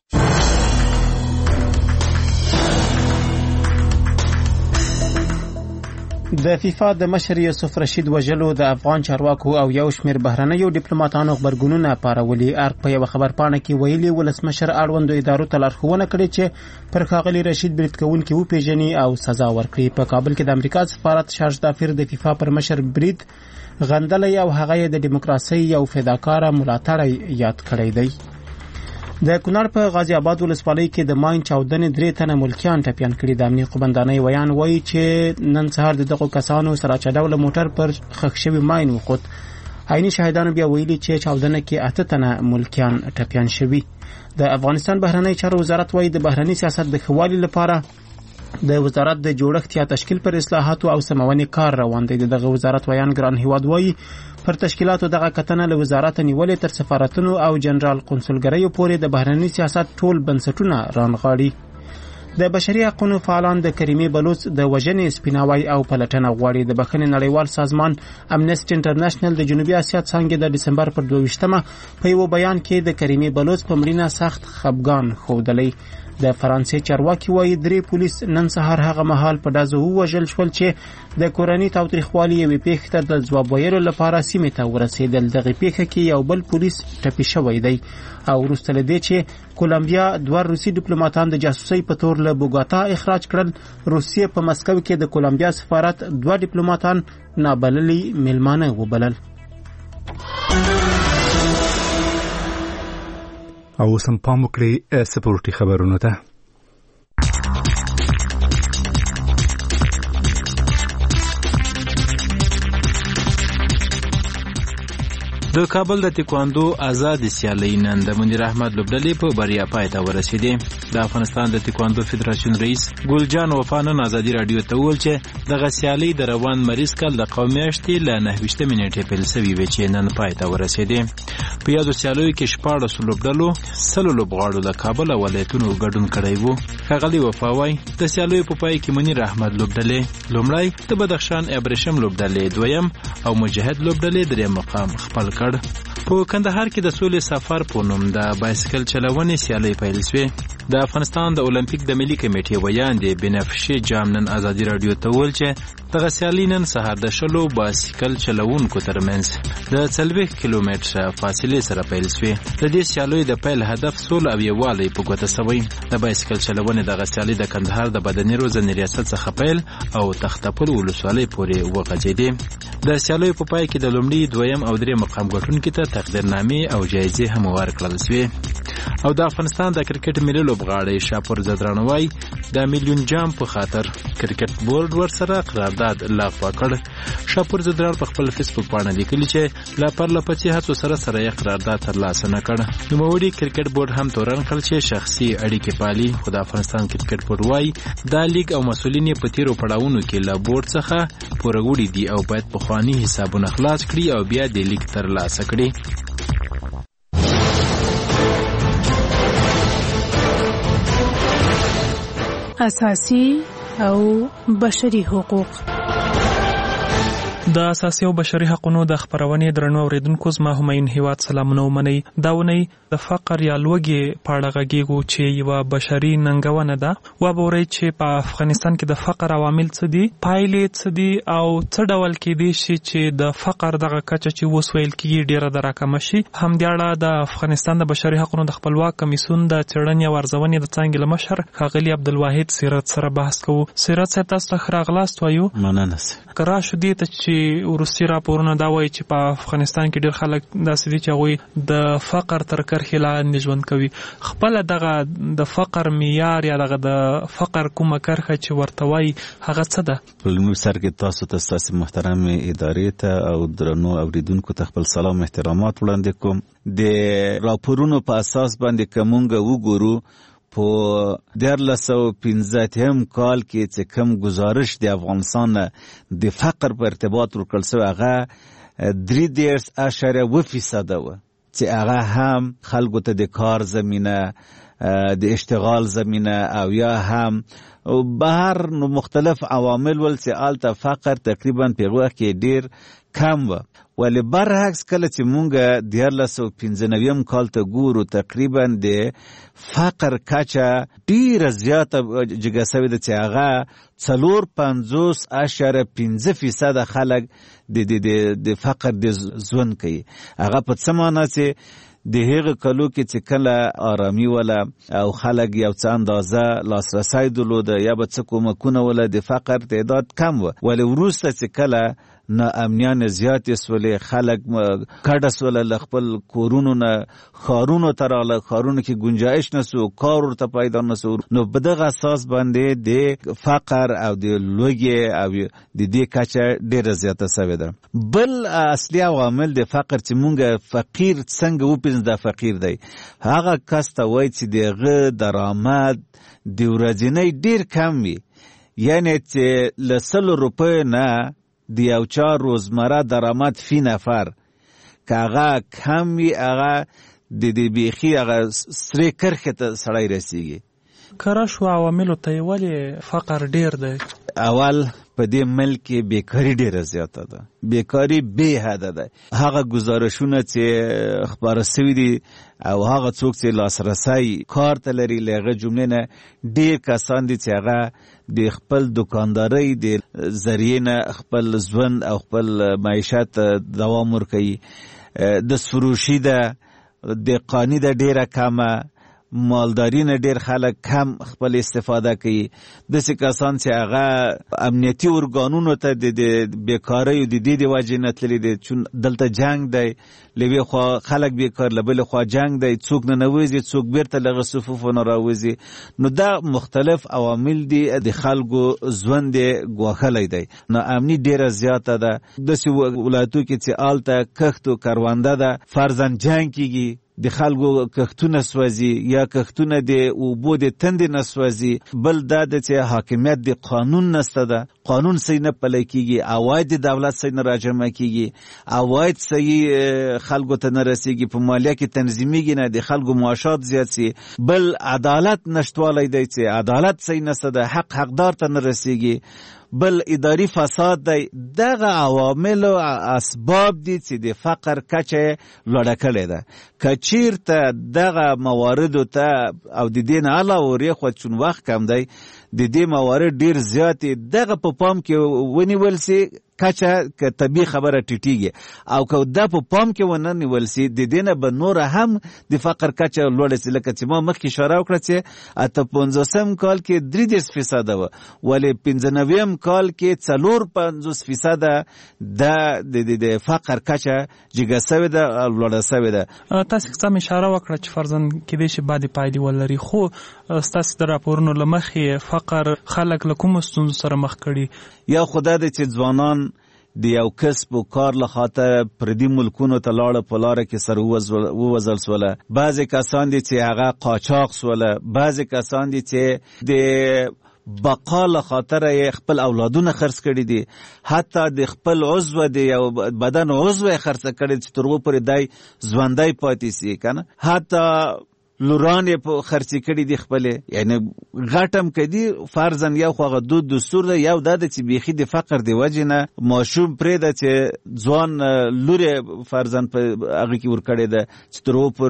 S2: د فیفا د مشر یوسف رشید وژلو د افغان چارواکو او یو شمېر بهرنیو ډیپلوماټانو غبرګونونه پارولي. ارګ په یو خبرپاڼه کې ویلي ولسمشر اړوندو ادارو ته لارښوونه کړې چې پر ښاغلي رشید برید کوونکي وپیژني او سزا ورکړي. په کابل کې د امریکا سفارت شارج دافیر د فیفا پر مشر برید غندلی او هغه د دیموکراسي یو فداکاره ملاتړی یاد کړی دی. د کونړ په غازی آباد ولسوالۍ کې د ماین چاودنې 3 تنه ملکیان ټپیان کړي. د امنیت قومندانۍ ویان وایي چې نن سهار دغه کسانو سره چډول موټر پر خښ شوی ماین وخوت. عیني شاهدانو بیا ویلي چې چاودنه کې 8 تنه ملکیان ټپیان شوي. د افغانستان بهرنی چارو وزارت وایي د بهرنی سیاست د ښه والي لپاره د وزارت د جوړښت یا تشکیل پر اصلاحاتو او سمونې کار روان دی. دغه وزارت ویان ګران هیواد وایي پر تشکیلاتو دغه کتنه له وزارت نیولې تر سفارتونو او جنرال قونسلګریو پورې د بهرنی سیاست ټول بنسټونه رانغاړي. د بشري حقوقو فعالان د کریمې بلوچ د وژنې سپیناوي او پلټنه غواړي. د بخښنې نړیوال سازمان امنیسټي انټرنیشنل د جنوبي اسیا څنګه د دسمبر پر 22مه په یو بیان کې د کریمې بلوچ په مړینه سخت خفګان ښودلی. د فرانسې چارواکي وایي 3 پولیس نن سهار هغه مهال په ډزو ووژل شول چې د کورنۍ تاوتریخوالي یوې پیښې ته د ځواب ویلو لپاره سیمې ته ورسېدل. دغه پیښه کې یو بل پولیس ټپي شوی دی او وروسته له دې چې کولمبیا 2 روسي ډیپلوماټان د جاسوسۍ په تور له بوګاتا اخراج کړل. روسیې په مسکو کې د کولمبیا سفارت 2 ډیپلوماټان نابللي میلمانه وبلل.
S1: او سم پام وکړئ سپورټي خبرونو ته.
S7: د کابل د تکواندو آزاد سیالۍ نن د منیر احمد لوبډلې په بریا پای ته ورسېدې. د افغانستان د تکواندو فدراسیون رئیس ګلجان وفا نن ازادي راډیو ته وویل چې دغه سیالۍ د روان مریض کال د قومي میاشتې له 29 نیټې پیل شوې وې چې نن پای ته ورسېدې. په یادو سیالیو کې 14 لوبډلو 100 لوبغاړو د کابل ولایتونو ګډون کړی وو. ښاغلي وفا وایي د سیالیو په پای کې منیر احمد لوبډلې لومړی، د بدخشان ابریشم لوبډلې دویم او مجاهد لوبډلې دریم مقام خپل کړ. په کندهار کې د سولې سفر په نوم د بایسکل چلونې سیالۍ پیل شوې. د افغانستان د اولمپیک د ملي کمیټې ویان دی بنفشه جام نن ازادي راډیو ته ویل چې دغه سیالۍ نن سهار د 10 بایسکل چلونکو ترمنځ د 40 کیلومتره فاصلې سره پیل شوې. د دې سیالیو د پیل هدف سول او یووالی په ګوته شوی. د بایسکل چلونې دغه سیالۍ د کندهار د بدني روزنې ریاست څخه پیل او تختپل ولسوالۍ پورې وغځېدې. د سیالیو په پای کې د لومړي، دویم او دریم مقام ګټونکو ته تقدیرنامې او جایزې هم ورکړل شوې. او د افغانستان د کرکټ ملي لوبغاړی شاپور زدرانوای د میلیون جام په خاطر کرکټ بورډ ورسره قرارداد لغوه کړ. شاپور زدران په خپل فیسبوک باندې لیکلي چې لا پرله پسې هڅو سره یې قرارداد ترلاسه نه کړ. نوموړي کرکټ بورډ هم تورن کړ چې شخصي اړیکې پالي، خو د افغانستان کرکټ بورډ وايي دا لیګ او مسؤلین په تیرو پړاوونو کې له بورډ څخه پوره وړي دي او باید په خواني حسابونه خلاص کړي او بیا د لیګ ترلاسه کړي.
S14: اساسي او بشري حقوق.
S4: د اساسي او بشري حقوقو د خبرونې درنو اوریدونکو زما همایون هیواد سلامونه ومني. دا ونی د فقر یا لوږې په اړه غږیږو چې یوه بشري ننګونه ده. وبورئ چې په افغانستان کې د فقر عوامل څه دي، پایلې څه دي او څه ډول کېدای شي چې د فقر دغه کچه چې اوس ویل کېږي ډېره د راکمه شي. همدې اړه د افغانستان د بشري حقوقو د خپلواک کمیسیون د څېړنې او ارزونې د څانګې له مشر ښاغلي عبدالواحد سیرت سره بحث کوو. سیرت صاحب تاسو ته ښه راغلاست وایو.
S8: مننه.
S4: که راشو دې ته چې وروستي راپورونه دا وایي چې په افغانستان کې ډېر خلک داسې دي چې هغوی د فقر تر کرښې لاندې ژوند کوي. خپله دغه د فقر معیار یا دغه د فقر کومه کرښه چې ورته وایي هغه څه ده؟
S8: په لومړي سر کې تاسو ته ستاسې محترمې ادارې ته او درنو اوریدونکو ته خپل سلام احترامات وړاندې کوم. د راپورونو په اساس باندې که مونږ وګورو په 1315 کال کې چې کوم گزارش د افغانستان د فقر په ارتباط ورکړل شوی هغه 3.7% و چې هغه هم خلکو ته د کار زمینه، د اشتغال زمینه او یا هم بهر مختلف عوامل ول چې آلته فقر تقریبا په وخت کې ډیر کم و. ولی برعکس کله چې مونږ 1395 کال ته ګورو تقریبا د فقر کچه ډیره زیاته جګه شوې ده چې هغه 4.5% خلک د فقر د ژوند کوي. هغه په څه معنی چې د هغه کلو کې چې کله آرامي ولا او خلک یو څه اندازه لاسرسی درلوده یا به څه کومکونه ولا د فقر تعداد کم و. ولی وروسته چې کله نه امنیان زیاتې سولې، خلک کډه سوله له خپل کورونو نه ښارونو ته راغله، ښارونو کې گنجایش نسو، کار ورته پیدا نسو، نو په دغه اساس باندې د فقر او د لوږې او د دې کچه ډېره زیاته شوې ده. بل اصلي عوامل د فقر چې مونږ فقیر څنګه وپېژنو دا فقیر دی، هغه کس ته وایي چې د هغه درآمد د ورځنی ډېر کم وي، یعنې چې له 100 روپیو نه د یو چا روزمره درآمد فی نفر که هغه کم وي، هغه د بیخي هغه سرې کرښې ته سړی رسیږي.
S4: که راشو عواملو ته یې ولې فقر ډېر دی؟
S8: اول په دې ملک کې بیکاري ډېره زیاته ده، بیکاري بې حده ده. هغه گزارشونه چې خپاره سوي دي او هغه څوک چې لاسرسی کار ته لري له هغه جملې نه ډېر کسان دي چې هغه د خپل دکاندارۍ د ذریعې نه خپل ژوند او خپل معیشت دوام ورکوي. د فروشي ده، د قانی ده ډېره کمه، مالداري نه ډېر خلک کم خپل استفاده کوي. داسې کسان چې هغه امنیتي ارګانونو ته د بیکاریو د دې د وجې نه تللي دي، چون دلته جنګ دی، له یوې خوا خلک بیکار، له بلې خوا جنګ دی، څوک نه نوځي، څوک بیرته له هغه صفوفو نه راوځي. نو دا مختلف عوامل دي د خلکو ژوند یې ګواښلی دی. ناامني ډېره زیاته ده. داسې ولایتو کې چې هلته کښت و کرونده ده، فرضاً جنګ کېږي، د خلکو کښتونه سوځي یا کښتونه د اوبو د تندې نه سوځي. بل دا ده چې حاکمیت د قانون نشته ده، قانون صحیح نه پلی کېږي، عواید د دولت صحیح نه راجمع کېږي، عواید صحیح خلکو ته نه رسېږي، په مالیه کې تنظیمېږي نه، د خلکو معاشات زیات سي. بل عدالت نشتوالی دی چې عدالت صحیح نشته ده، حق حقدار ته نه رسېږي. بل اداری فساد دی. دغه عوامل او اسباب دي چې د فقر کچه لوړه کړې ده. که چیرته دغه مواردو ته او د دې نه علاوه ورېخوا چون وخت کم دی، د دې موارد ډېر زیات دي، دغه په پام کې ونیول سي کچه که طبیعي خبره ټیټیږي، او که دا په پام کې ونه نیول سي د دې نه به نوره هم د فقر کچه لوړه سي. لکه چې ما مخکې اشاره وکړه چې 58 کال کې 3% وه، ولې 95 کال کې 4.50% د فقر کچه جګه سوې ده او لوړه سوې ده.
S4: تاسې سم اشاره وکړه چې فرضاً کېدای شي بعدې پایلې ولري، خو ستاسې د راپورونو له مخې فقر خلک له کومو ستونزو سره مخ کړي؟
S8: یا خدای دی چې ځوانان د یو کسب او کار له خاطر پردي ملکونو ته لاړه، په لاره کې سره ووځل سوله. بعضې کسان دي چې هغه قاچاق سوله، بعضې کسان دي چې د بقا له خاطر خپل اولادونه خرڅ کړي دي، حتی د خپل عضو د یو بدن عضو خرڅ کړي چې تر هغو پورې دی ژوندی پاتې سي، کنه. حتی لوران په خرڅ کړي دي خپل، یعنی غټم کدي فرضاً یو خو غدود دستور ده، یو د چې بيخي د فقر دی وجنه ماشوم پرې ده چې ځوان لوري فرضاً په هغه کې ور کړي ده چې ترو پر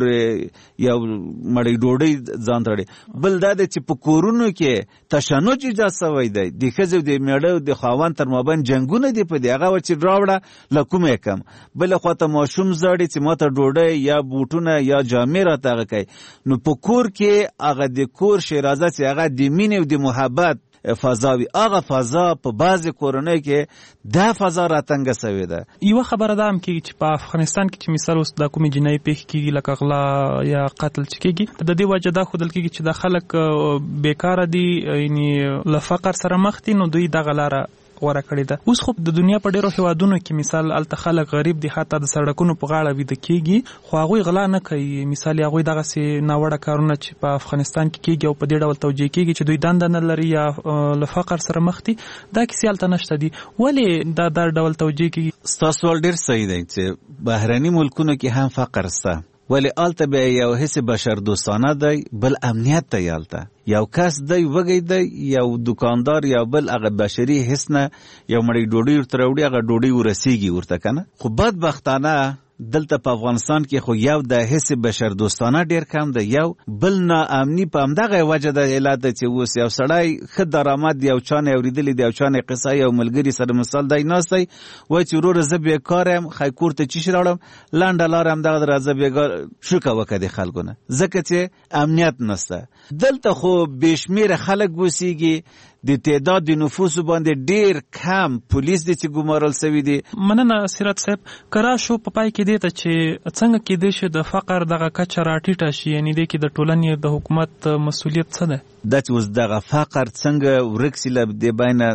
S8: یو مړی ډوډۍ ځان تړي. بل دا چې په کورونو کې تشنج اجازه سوی دی، د ښځو د میړه د خاوند تر مابین جنگونه دي په دغه و چې راوړه لکومه کم. بل خو ته ماشوم زړی چې ماته ډوډۍ یا بوټونه یا جامې راته کوي، نو په کور کې هغه د کور شیرازه چې هغه د مینې او د محبت فضاوي، هغه فضا په بعض کورنۍ کې دا فضا راتنګ سوی ده.
S4: یو خبره ده هم کې چې په افغانستان کې چې مثال اوس د کومې جنایي پیښې کېږي لکه غلا یا قتل چې کېږي، د دې وجه دا ښودل کېږي چې د خلک بیکاره دي، یعنی له فقر سره مخ دي، نو دوی دغه لاره غوره کړې ده. اوس خو د دنیا په ډیرو هیوادونو کې مثال الته خلک غریب دي، حتی د سړکونو په غاړه ویده کېږي، خو هغوی غلا نه کوي. مثال هغوی دغسې ناوړه کارونه چې په افغانستان کې کېږي او په دې ډول توجیه کېږي چې دوی دنده نه لري یا له فقر سره مخ دي، دا کیسې هلته نشته دي. ولې دا ډول توجیه کېږي؟
S8: ستاسو ډېر صحیح دی چې بهرني ملکونو کې هم فقر شته، ولی آلته به یو حس بشر دوستانه دی، بل امنیت دی. آلته یو کس دی وګی دی، یو دکاندار یا بل هغه بشري حس نه یو مړی ډوډۍ ورته راوړي، هغه ډوډۍ ورسیږي ورته کنه. خو بدبختانه دلته په افغانستان کې خو یو د حس بشر دوستانه ډیر کم دی، یو بل ناامني په همدغه وجه د علت چې اوس یو سړی ښه درآمد یو چانه اورېدلی دی، یو چانه قصه یو ملګري سره مثال دی ناستی وایي چې وروره زه بېکاره یم، خی کور ته چی شي راوړم، لنډه لاره همدغه راځه بېګار شوکه وکړه د خلکو نه، ځکه چې امنیت نسته. دلته خو بېشمېره خلک اوسېږي، د تعداد د نفوسو باندې ډیر کم پولیس دي چې ګمارل سوي دي.
S4: مننه سیرت صاحب. کرا شو په پای کې دی ته چې څنګه کېدای شي د فقر دغه کچه راټیټه شي، یعنی دی کې د ټولنې د حکومت مسؤلیت څه ده؟
S8: دا چې اوس دغه فقر څنګه ورک سي له دې بینه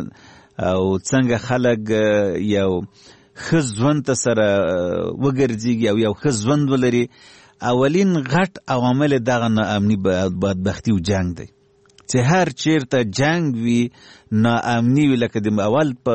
S8: او څنګه خلک یو ښه ژوند ته سره وګرځېږي او یو ښه ژوند ولري، اولین غټ عوامل دغه ناامني بدبختي او جنګ دی. چې هر چیرته جنگ وي، ناامني وي، لکه د اول په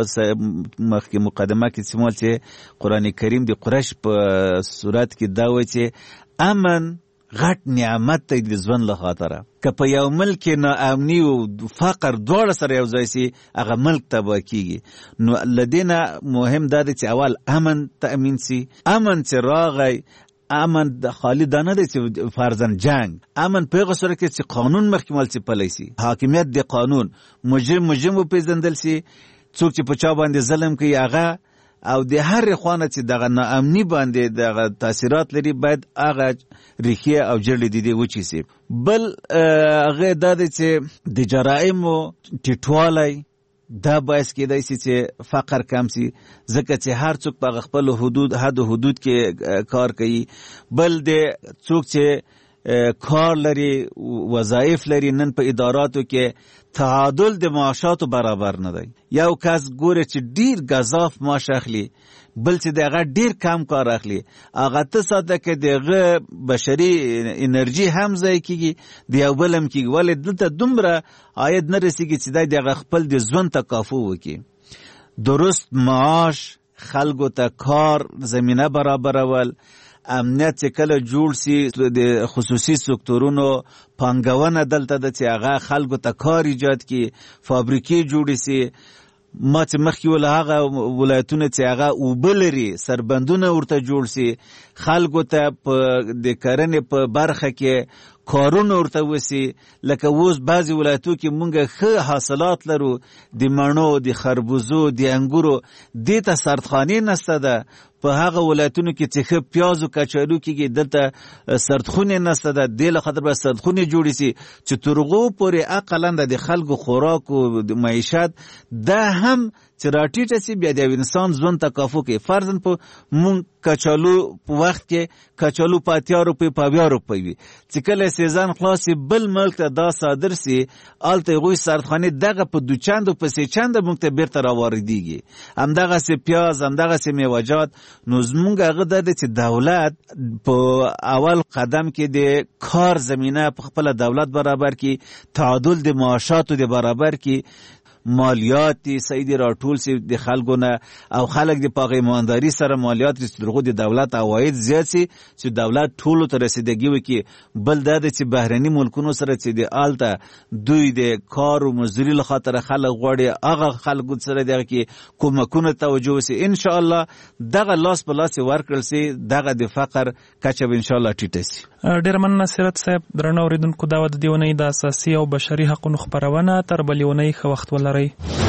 S8: مخکې مقدمه کې سمول چې قرآن کریم د قریش په صورت کې دا وایي چې امن غټ نعمت دی د ژوند له خاطره. که په یو ملک کې ناامني او فقر دواړه سره یو ځای سي، هغه ملک تباه کېږي. نو له دې نه مهم دا دی چې اول امن تأمین سي. امن چې راغی، امن د خالی دا نه دی چې فرضاً جنگ، امن په هغه صورت کې چې قانون مخکمل چې پلی سي، حاکمیت د قانون، مجرم وپېژندل سي، څوک چې په چا باندې ظلم کوي هغه، او د هر خوانه چې دغه ناامني باندې دغه تاثیرات لري باید هغه ریښې او جړې د دې وچې سي. بل هغه دا دی چې د جرایمو ټیټوالی دا باعث کېدای شي چې فقر کم سي، ځکه چې هر څوک په خپل حدود کې کار کوي. بل د څوک چې کار لري، وظایف لري، نن په اداراتو کې تعادل د معاشاتو برابر نه دی. یو کس ګوره چې ډیر گزاف معاش اخلي، بل چې دغه ډیر کم کار اخلي، هغه ته ساده کې دغه بشري انرژي هم ځای کېږي، د یو بل هم کېږي، ولې دلته دومره عاید نه رسېږي چې دی دغه خپل د ژوند تکافو وکړي. درست معاش، خلکو ته کار زمینه برابرول، امنیت چې کله جوړ سي، د خصوصي سکتورونو پانګونه دلته ده چې هغه خلکو ته کار ایجاد کړي، فابریکې جوړې سي. ما چې مخکې ول هغه ولایتونه چې هغه اوبه لري، سربندونه ورته جوړ سي، خلکو ته د کرنې په برخه کې کارونه ورته وسي. لکه اوس بعضې ولایتو کې مونږ ښه حاصلات لرو، د مڼو، د خربوزو، د انګورو، دې ته سردخانې نسته ده. په هغه ولایتونو کې چې ښه پیاز او کچالو کېږي، دلته سردخونې نسته ده. دې له خاطر به سردخونې جوړې سي چې تر هغو پورې اقلاً د خلکو خوراک او د معیشت دا هم چې راټیټه سي، بیا د انسان ژوند تکافو کوي. فرضاً په مونږ کچالو په وخت کې کچالو په 80 روپۍ په 20 روپۍ وي، چې کله سیزن خلاص بل ملک ته دا صادر سي، هلته هغوی سردخانې دغه په 2 چند او په 3 چند مونږ ته بیرته راواردېږي. همدغسې پیاز، همدغسې میوه‌جات. نو زمونږ هغه دا دی چې دولت په اول قدم کې د کار زمینه په خپله دولت برابر کړي، تعادل د معاشاتو د برابر کړي. مالیات صحیح دي راټول سي د خلکو نه او خلک د په ایمانداري سره مالیات رسیدغه د دولت عواید زیات سي چې دولت ټولو ته رسیدګي وکي. بل دا چې بهرني ملکونو سره چې د آلته دوی د کار او مزدوري لخاطر خلک غواړي هغه خلکو سره دغه کې کومکونه توجه وسي. ان شاء الله دغه لاس په لاس ورکړل سي دغه د فقر کچه ان شاء الله ټیټه سي.
S4: ډیر مننه سیرت صاحب. درنو اوریدونکو دا د دیونې د اساسي او بشري حقوقو خبرونه تر بلیونې خو وخت ولري.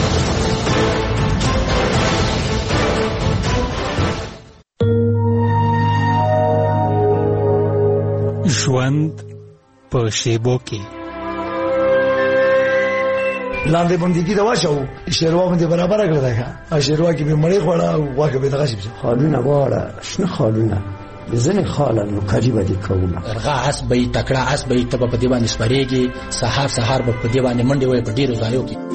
S5: ژوند په شیبو کې
S9: لاندې باندې کی دا واښو شیروا باندې برابر کړل دا شیروا کې به مړی خوړه او واکه به دغه شي
S23: خالونه واړه شنه خالونه ځنه خالانو قریبه دي کومه
S24: ارغا اس به تکړه اس به ته په دی باندې سپریږي سحر به په دی باندې منډي وای په ډیرو ځایو کې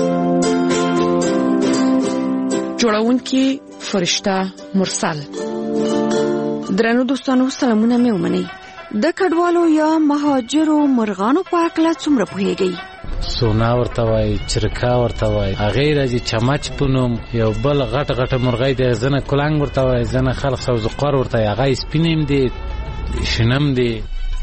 S14: جوړونکي فرشته مرسل. درنو دوستانو سلامونه مې ومنئ. د کډوالو یا مهاجرو مرغانو په اړه څومره پوهیږئ؟
S25: سونا ورته وای، چرکا ورته وای، هغه راځي چمچ پونم، یو بل غټ مرغۍ د زنه کلنګ ورته وای، زنه خلق سوزقار ورته هغه سپینیم دي شنم دي.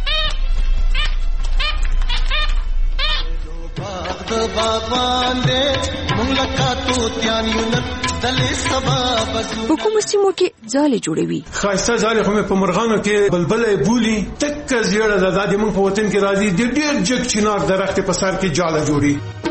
S14: په کوم سیمو کې ځالې جوړوي؟
S19: خاصه ځالې خو په مرغانو کې بلبلې بولی تک زیړه د دادې مونږ په وطن کې راځي د ډېر جګ چنار درخت په سر کې جاله جوړي.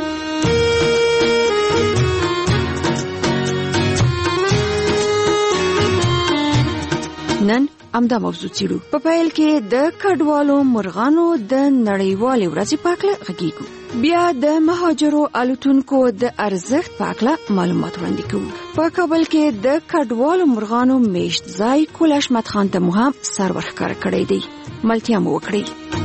S14: نن امدا موضوع چیرو په پیل کې د کډوالو مرغانو د نړیوالې ورځې په اړه غږیږو. بیا د مهاجرو الوتونکو د ارزښت په اړه معلومات وړاندې کوو. په کابل کې د کډوالو مرغانو میشت ځای کول حشمت خان ته مهم سر ورښکار کړی دی. ملتیا مو وکړئ.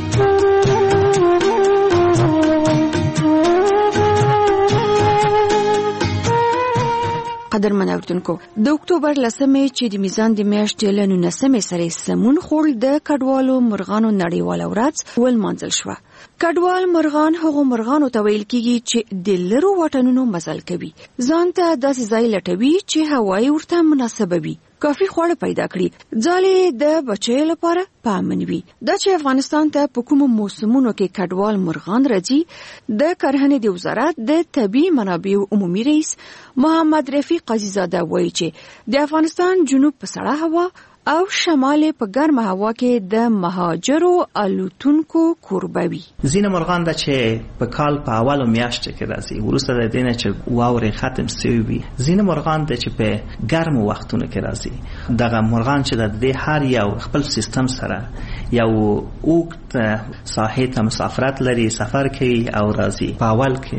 S14: قدرمن اوریدونکو، د اکتوبر 10 چې د میزان د میاشتې له 19 سره سمون خور د کډوالو مرغانو نړیواله ورځ ولمانځل شوه. کډوال مرغان هغو مرغانو ته ویل کیږي چې د لرو وطنونو مزل کوي. ځان ته داسې ځای لټوي چې هوایي ورته مناسبه وي، کافي خواړه پیدا کړي، ځالې د بچیو لپاره پامن وي. دا چې افغانستان ته په کومو موسمونو کې کډوال مرغان راځي، د کرهنې د وزارت د طبیعي منابعو عمومي رئیس محمد رفیق عزیزاده وایي چې د افغانستان جنوب په سړه هوا او شمال په ګرمه هوا کې د مهاجرو الوتونکو کوربه وي.
S26: ځینې مرغان د چې په کال په اولو میاشتو کې راځي، وروسته د دې نه چې واورې ختم شوي وي. ځینې مرغان د چې په ګرمو وختونو کې راځي. دغه مرغان چې د دې هر یو خپل سیستم سره یو اوږد ساحې ته مسافرت لري، سفر کوي او راځي. په اول کې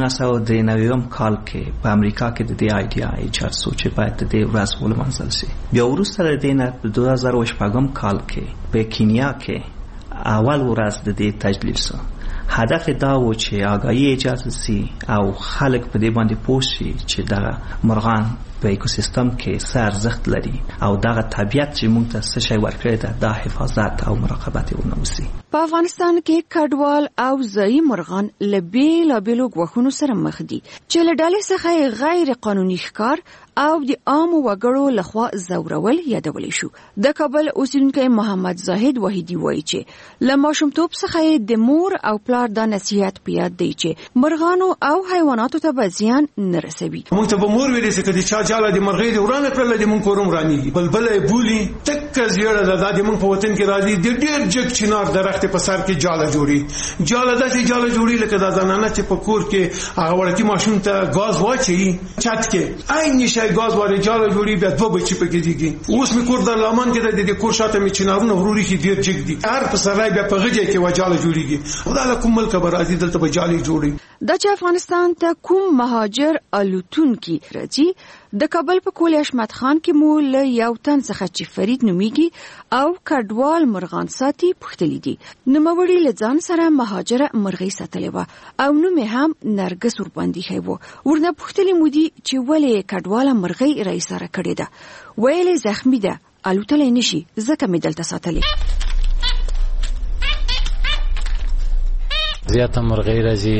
S26: 1993 کال کې په امریکا کې د دې آیډیا ایجاد شو چې باید د دې ورځ ولمانځل شي. بیا وروسته د دې نه 2008 کال کې په کینیا کې اول ورځ د دې تجلیل شو. هدف دا و چې آگاهی ایجاد شي او خلک په دې باندې پوه شي چې دا مرغان په ایکوسیستم کې څه ارزښت لري او دا طبیعت چې موږ ته څه شی ورکړی ده، دا حفاظت او مراقبت یې ونوسي.
S14: په افغانستان کې کډوال او ځایي مرغان له بیلابیلو ګواښونو سره مخ دي چې له ډلې څخه غیر قانوني ښکار او د عامو وګړو لخوا ځورول یادولی شو. د کابل اوسیدونکی محمد زاهد وحیدی وایي چې له ماشومتوب څخه د مور او پلار دا نصیحت په یاد دی چې مرغانو او حیواناتو ته به زیان نه رسوي.
S19: موږ ته به مور ویلې چې کله چا جاله د مرغۍ د ورانه کړل د مونږ کورم رانیږي، بلبلې بولی تک زیړه د دادې مونږ په وطن کې راځي د ډېر جګ چنار درخت په سر کې جاله جوړي. جاله داسې جاله جوړي لکه د زنانه چې په کور کې هغه وړکي ماشوم ته غاز واچي چت کې عین شي غاز واره جاله جوړي بیا دوه بچي پکې دي. اوس می کور د لامن کې د کور شاته می چنارونه وروري کې ډېر جګ دي، هر په سرای بیا په غږی کې وجاله جوړيږي. خدای له کوم ملک برازي دلته به جاله جوړي.
S14: د افغانستان ته کوم مهاجر الوتونکي راځي، د کابل په کول حشمت خان کې مو له یو تن څخه چې فرید نومیږي او کډوال مرغان ساتي پوښتلی دي. نوموړي له ځان سره مهاجره مرغۍ ساتلې وه او نوم یې هم نرګس ورباندې ښی و. ورنه پوښتلې مو دي چې ولې کډواله مرغۍ رایساره کړې ده. ویلې زخمی ده، الوتلی نشي، ځکه مې دلته ساتلې.
S25: زیاته مرغۍ راځي،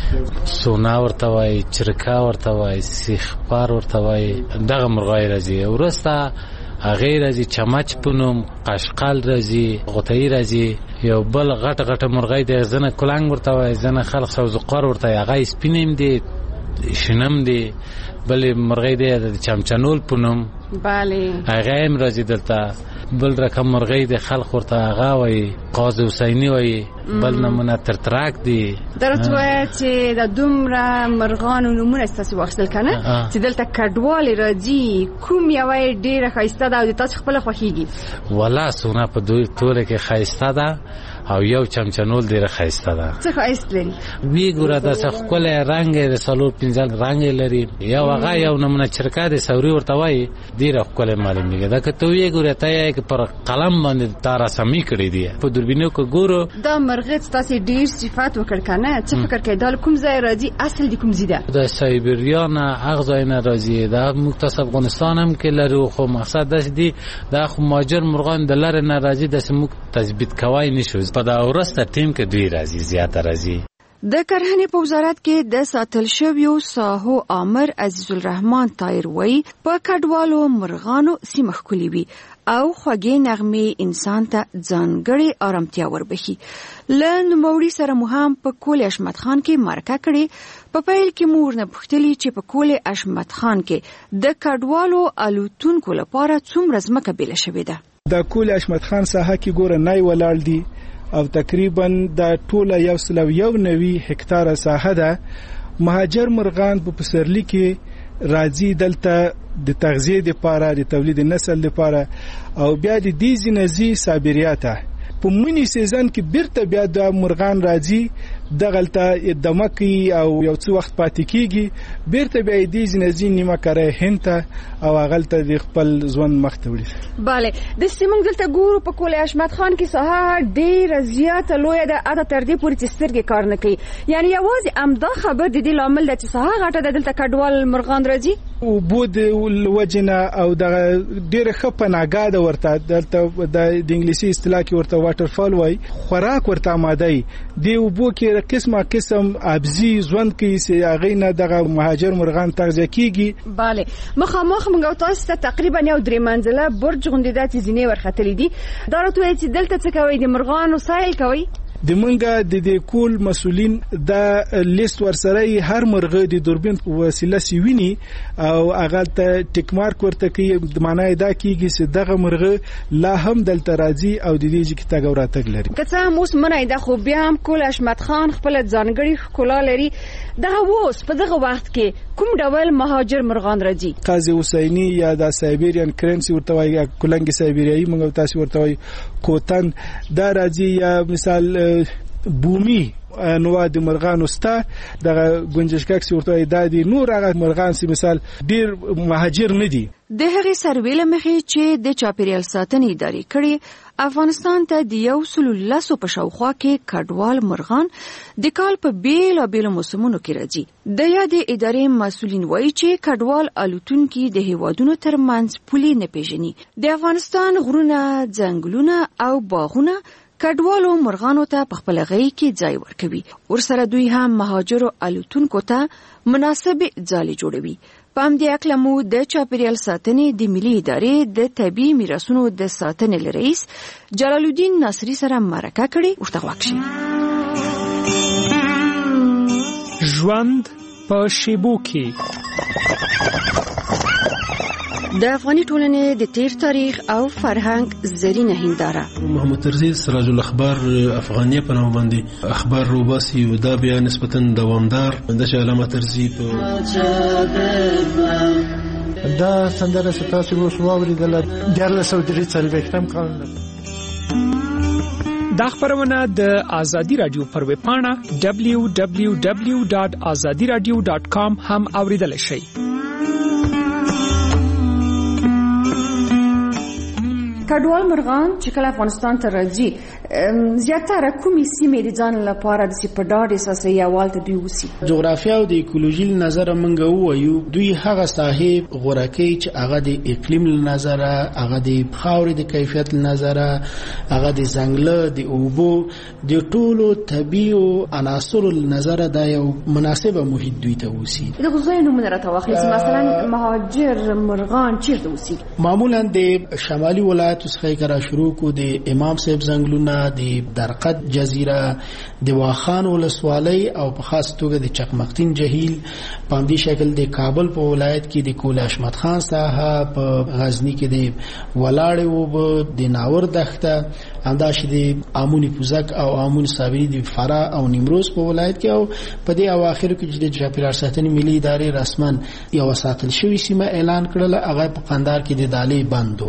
S25: سونا ورته وایي، چرکا ورته وایي، سیخپار ورته وایي، دغه مرغۍ راځي. وروسته هغې راځي چمچ په نوم، قشقل راځي، غوتهی راځي، یو بل غټه مرغۍ دی ځنه کلنګ ورته وایي، ځنه خلق سوزقار ورته وایي، هغه سپینم دی، شنم دی. بلې مرغۍ دی د چمچنول په نوم، هغه هم راځي دلته. بل رقم مرغۍ دی خلق ورته هغه وایي قاز حسیني وایي. بل نمونه ترتراک دی.
S14: درته وایي چې د دومره مرغانو نومونه ستاسو واخیستل که نه چې دلته کډوالې راځي، کوم یوه یې ډېره ښایسته ده او د تاسو خپله خوښېږي؟
S25: والله سونه په ټوله کې ښایسته ده او یو چمچنول ډېره ښایسته ده.
S14: څه ښایست لري؟
S25: وی ګوره داسې ښکلی رنګ یې د 4-5 رنګ یې لري. یو هغه یو نمونه چرکا دی سوري ورته وایي، ډېره ښکلی معلومېږي. دا که ته ویې ګورې ته یې پر قلم باندې تا رسمي کړي دي، په دوربینو کې ګورو.
S14: دا مرغۍ ستاسې ډېر صفات وکړ که نه؟ څه فکر کوې دا له کوم ځای راځي؟ اصل د کوم ځای ده؟
S25: د سایبریا نه هغه ځای نه راځي. دا موږ تاسو افغانستان هم کې لرو، خو مقصد داسې دي دا خو مهاجر مرغان د لرې نه راځي، داسې موږ تثبیت کوای نشو. په دا ورسته ټیم کې دوی راځي، زیاته راځي.
S14: د کرهنې په وزارت کې د ساتل شویو ساحو آمر عزیز الرحمن طاهر وایي په کډوالو مرغانو سیمه ښکلې وي او خوږې نغمې انسان ته ځانګړې آرامتیا وربخي. له نوموړي سره مو هم په کول اشمت خان کې مرکه کړې. په پیل کې مو ورنه پوښتلي چې په کول اشمت خان کې د کډوالو الوتونکو لپاره څومره ځمکه بیله شوې ده.
S3: د کول اشمت خان ساحه کې ګوره نای ولاړ دي او تقریبا د ټوله 190 هکتاره ساحه ده. مهاجر مرغان په پسرلی کې راځي دلته د تغذیه لپاره، د تولید نسل لپاره، او بیا د دې ځینځي سابریاته. په منی سیزن کې بیرته بیا د مرغان راځي دغلته دمکی او یو څو وخت پاتې کیږي، بیرته بیا دې ځینځي نیمه کاره هنته او غلطه د خپل ځوان مخته وړي.
S14: bale د سیمون دلته ګورو په کول اشمت خان کې ساحه ډېر زیاته لوی ده، اته تر دې پورې چې سترګې کار نه کوي. یعنی یوازې امدا خبر د دې لامل ده چې ساحه غټه ده دلته کډوال مرغان راځي.
S3: او بود وجنه او د ډېر خپناګه ده ورته دلته د انګلیسي اصطلاح کې ورته واټر فال وای، خوراک ورته آماده دی. وبو کې قسم ابزي ژوند کې سي هغه نه دغه مهاجر مرغان تغذیه کیږي.
S14: bale مخامخ موږ تاسو ته تقریبا یو 3 منزله برج غونډې د زینې ورختلې دي. دا راته چې دلته څه کوي؟ د مرغانو سایل کوي.
S3: د منګه د کول مسولین د لیست ورسره هر مرغه د دوربین وسیله سیوینی او هغه ته ټیک مارک ورته کوي، د معنی دا کیږي چې دغه مرغه لا هم دلته راځي او د دې چې تاګ وراتګ لري. که څه هم اوس منای د خو بیا هم کول اشمت خان خپل ځانګړي ښکلا لري. دغه اوس په دغه وخت کې کوم ډول مهاجر مرغان راځي؟ قاضي حسیني یا د سایبریان کرنسي ورته وایي، کولنګ سایبریایي موږ تاسو ورته وایي، کوتن دا راځي، یا مثال بومي انواع د مرغانو ستا دغه گنجشکک ورته د نور هغه مرغان سي مثال ډیر مهاجر نه دي.
S14: د هغې سروې له مخې چې د چاپیریال ساتنې ادارې کړې، افغانستان ته د 110 په شاوخوا کې کډوال مرغان د کال په بیلابیلو موسمونو کې راځي. د یادې ادارې مسؤلین وایي چې کډوال الوتونکي د هیوادونو ترمنځ پولې نه پیژني. د افغانستان غرونه، ځنګلونه او باغونه کډوالو مرغانو ته په خپل غي کې ځای ورکوي. ورسره دوی هم مهاجرو الوتونکو ته مناسب ځای جوړوي. په همدې اکله مو د چاپیریال ساتنې د ملي ادارې د طبیعي میراثونو د ساتنې رئیس جلال الدین ناصری سره مرکه کړې. ورته واکشي
S4: ژوند په شیبو کې
S14: د افغاني ټولنې د تیر تاریخ او فرهنګ زرینه هنداره.
S6: محمد ترزی سراج الاخبار افغانیه په نوم باندې اخبار روباسي او دا بیا نسبتا دوامدار د علامه ترزی په
S11: دا سندره ستاسو اوس واوریدل 1443 کال.
S4: دا خبرونه د آزادی رادیو پر ویب پاڼه www.azadiradio.com هم اوریدل شي.
S14: کډوال مرغان چې کله افغانستان ته راځي زیاتره کومې سیمې د ځان لپاره د په ډاډ احساس یوال ته دوی وسی؟
S2: جغرافیا او د ایکولوژي نظر موږ وایو دوی هغه ساحې غوړه کوي چې هغه د اقلیم نظر، هغه د خاورې د کیفیت نظر، هغه د ځنګل د اوبو د ټولو طبيعي عناصر نظر دا یو مناسبه محیط دوی ته وسی.
S14: د غوښنو منرته واخلي مثلا مهاجر مرغان چیرته وسی؟
S2: معمولا د شمالي ولایتو څخه کرا شروع کو د امام صاحب ځنګلونه، د درقد جزیره، د واخان ولسوالۍ او په خاص توګه د چقمقتین جهیل، په همدې شکل د کابل په ولایت کې د کول احمد خان ساحه، په غزنی کې د ولاړې او د ناور دښته، همداشې د امونی پوزک او امونی صابری د فرا او نیمروز په ولایت کې، او په دې اواخر کې چې د چاپیریال ساتنې ملي ادارې رسمن یو ساتل شوی سیمه اعلان کړل، هغه په قندهار کې د دالې بندو.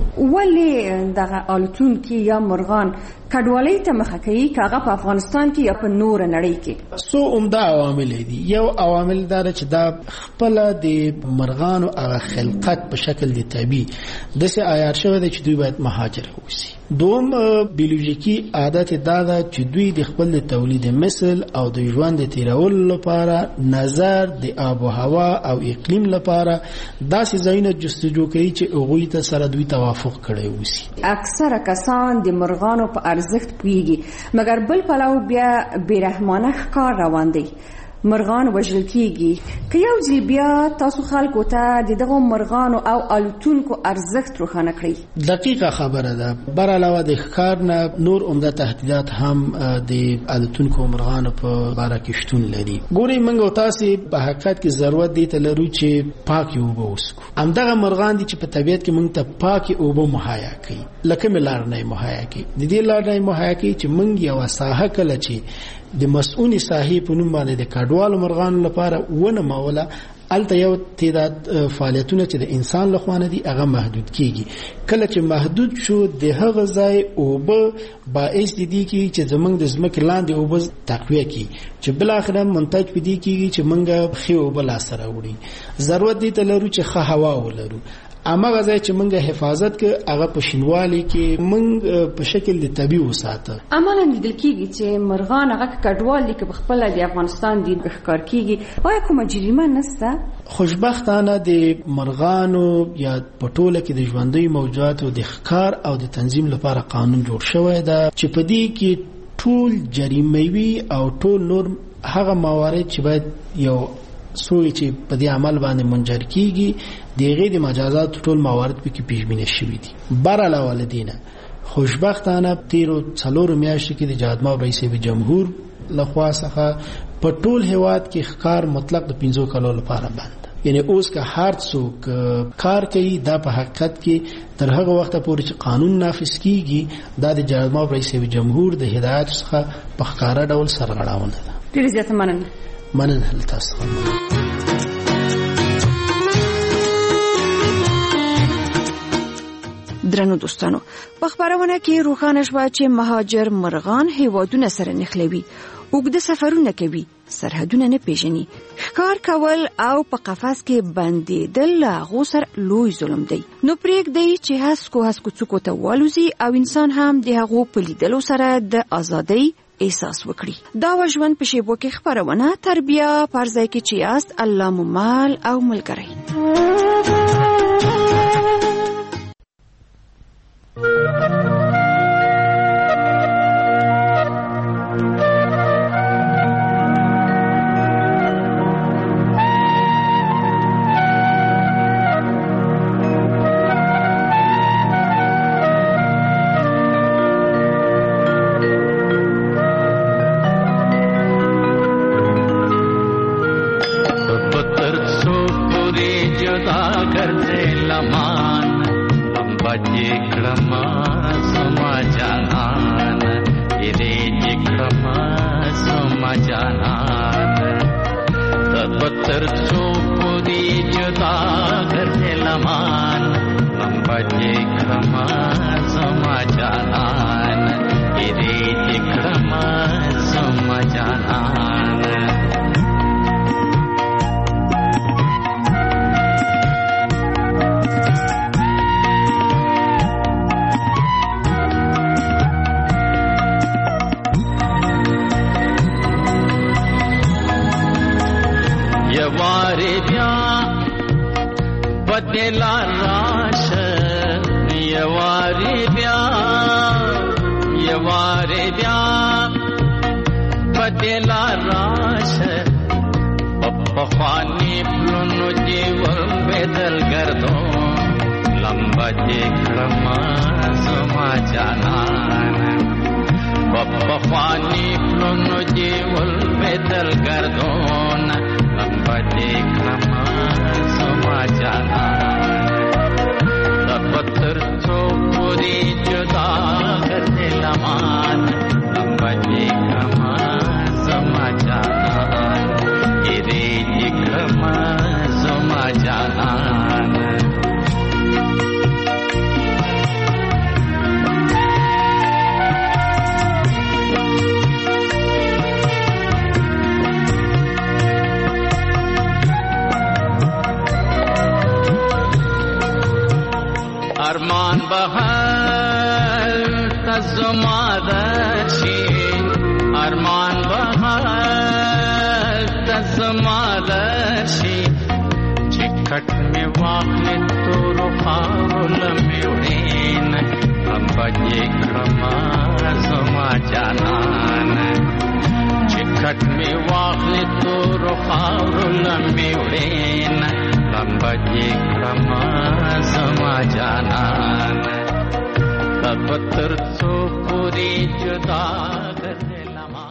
S14: ولې دغه الوتون کې یا مرغان کډوالۍ ته مخه کوي کاغه په افغانستان کې یا په نور نړۍ کې؟
S2: سو عمده عوامل دي. یو عوامل دا چې دا خپل د مرغانو هغه خلقت په شکل د طبيعي د سه عیار شوی دی چې دوی باید مهاجر وسی. دوم بیولوژیکی عادت دا ده چې دوی د خپل تولید مثل او د ژوند د تیرولو لپاره نظر د آب و هوا او اقلیم لپاره داسې ځایونه جستجو کوي چې هغوی ته سره دوی توافق کړی وسی.
S14: اکثره کسان د مرغانو په ارزښت پوهیږي مګر بل پلو بیا بیرحمانه ښکار روان دی. مرغان وژل کیږي. که یو ځل بیا تاسو خلکو ته دغه مرغانو او الوتونکو ارزښت روښانه کړئ.
S2: دقیقه خبره ده. بر علاوه د ښکار نه نور عمده تهدیدات هم د الوتونکو مرغانو په باره کې شتون لري. ګورئ موږ او تاسو په حقیقت کې ضرورت دی ته لرو چې پاکي اوبه وسکو. همدغه مرغان دي چې په طبیعت کې موږ ته پاکي اوبه مهیا کوي، لکه ملارنۍ مهیا کوي. د دې لارنۍ مهیا کوي چې موږ یو ساحه کله چې د مسؤونی ساحې په نوم باندې د کډوالو مرغانو لپاره ونه مولا الته یو تعداد فعالیتونه چې د انسان لخوا نه دي هغه محدود کیږي. کله چې محدود شو د هغه ځای اوبه باعث دي چې زمونږ د ځمکې لاندې اوبه تقویه کی چې بل اخر منتج پدې کیږي چې موږ خې اوبه لا سره وړي. ضرورت دي ته لرو چې ښه هوا ولرو. اما غځای چې موږ حفاظت کوي هغه په شینوالي کې موږ په شکل د طبيعي وساته.
S14: امانه لیدل کیږي چې مرغان هغه کډوال دي چې خپل د افغانستان د ښکار کیږي. آیا کومه جریمه نشته؟
S2: خوشبختانه د مرغانو یا په ټوله کې د ژوندۍ موجوداتو د ښکار او د تنظیم لپاره قانون جوړ شوی دی چې په دې کې ټول جریموي او ټول نور هغه موارد چې باید یو سوی چې په دې عمل باندې منجر کیږي دغه د مجازات ټول موارد په کې پیش بینی شوی دي. بر علاوه لدینه خوشبختانه تیرو څلور میاشتې کې د جهادماب رئیس جمهور لخوا څخه په ټول هیواد کې ښکار مطلق د 15 کلو لپاره بند. یعنی اوس که هر څوک کار کوي دا په حقیقت کې تر هغه وخت پورې چې قانون نافذ کیږي دا د جهادماب رئیس جمهور د هدایت څخه په ښکارا ډول سرغړاونه ده.
S14: ډیر زیات مننه.
S2: مننه تاسو.
S14: درنو دوستانو په خبرونه کې روښانه شوه چې مهاجر مرغان هیوادونه سره نښلوي، اوږده سفرونه کوي، سرحدونه نه پیژني، ښکار کول او په قفس کې بندېدل هغو سره لوی ظلم دی. نو پرېږدئ چې هسکو څوکو ته والوزي او انسان هم د هغو په لیدلو سره د ازادۍ احساس وکړي. دا و ژوند په شیبو کې خبرونه تر بیا پر ځای کې چې یاست الله مو مال او ملګری.
S12: پدلا راش یواری بیا پدلا راش پخوانی پلونو جیول بدل گردو لمبا جکرم زما جانان پخوانی پلونو جیول بدل گردون لمبا جکرم زما جانان پتھر تو پوری جدا کرتے لمان لمبا جکرم زما جانان गिरे जिक्रमा जुमा जानान अरमान बहार तजुमा दर्शी अरमान बहार तजुमालशी चिकट में वाक़े तो रुखाउल में उड़ेन अम्बजे ख्रमा जुमा जानान चिकट में वाक़े तो रुखाउल में उड़ेन अम्बजे ख्रमा जुमा जानान तब तर तो पूरी जुदा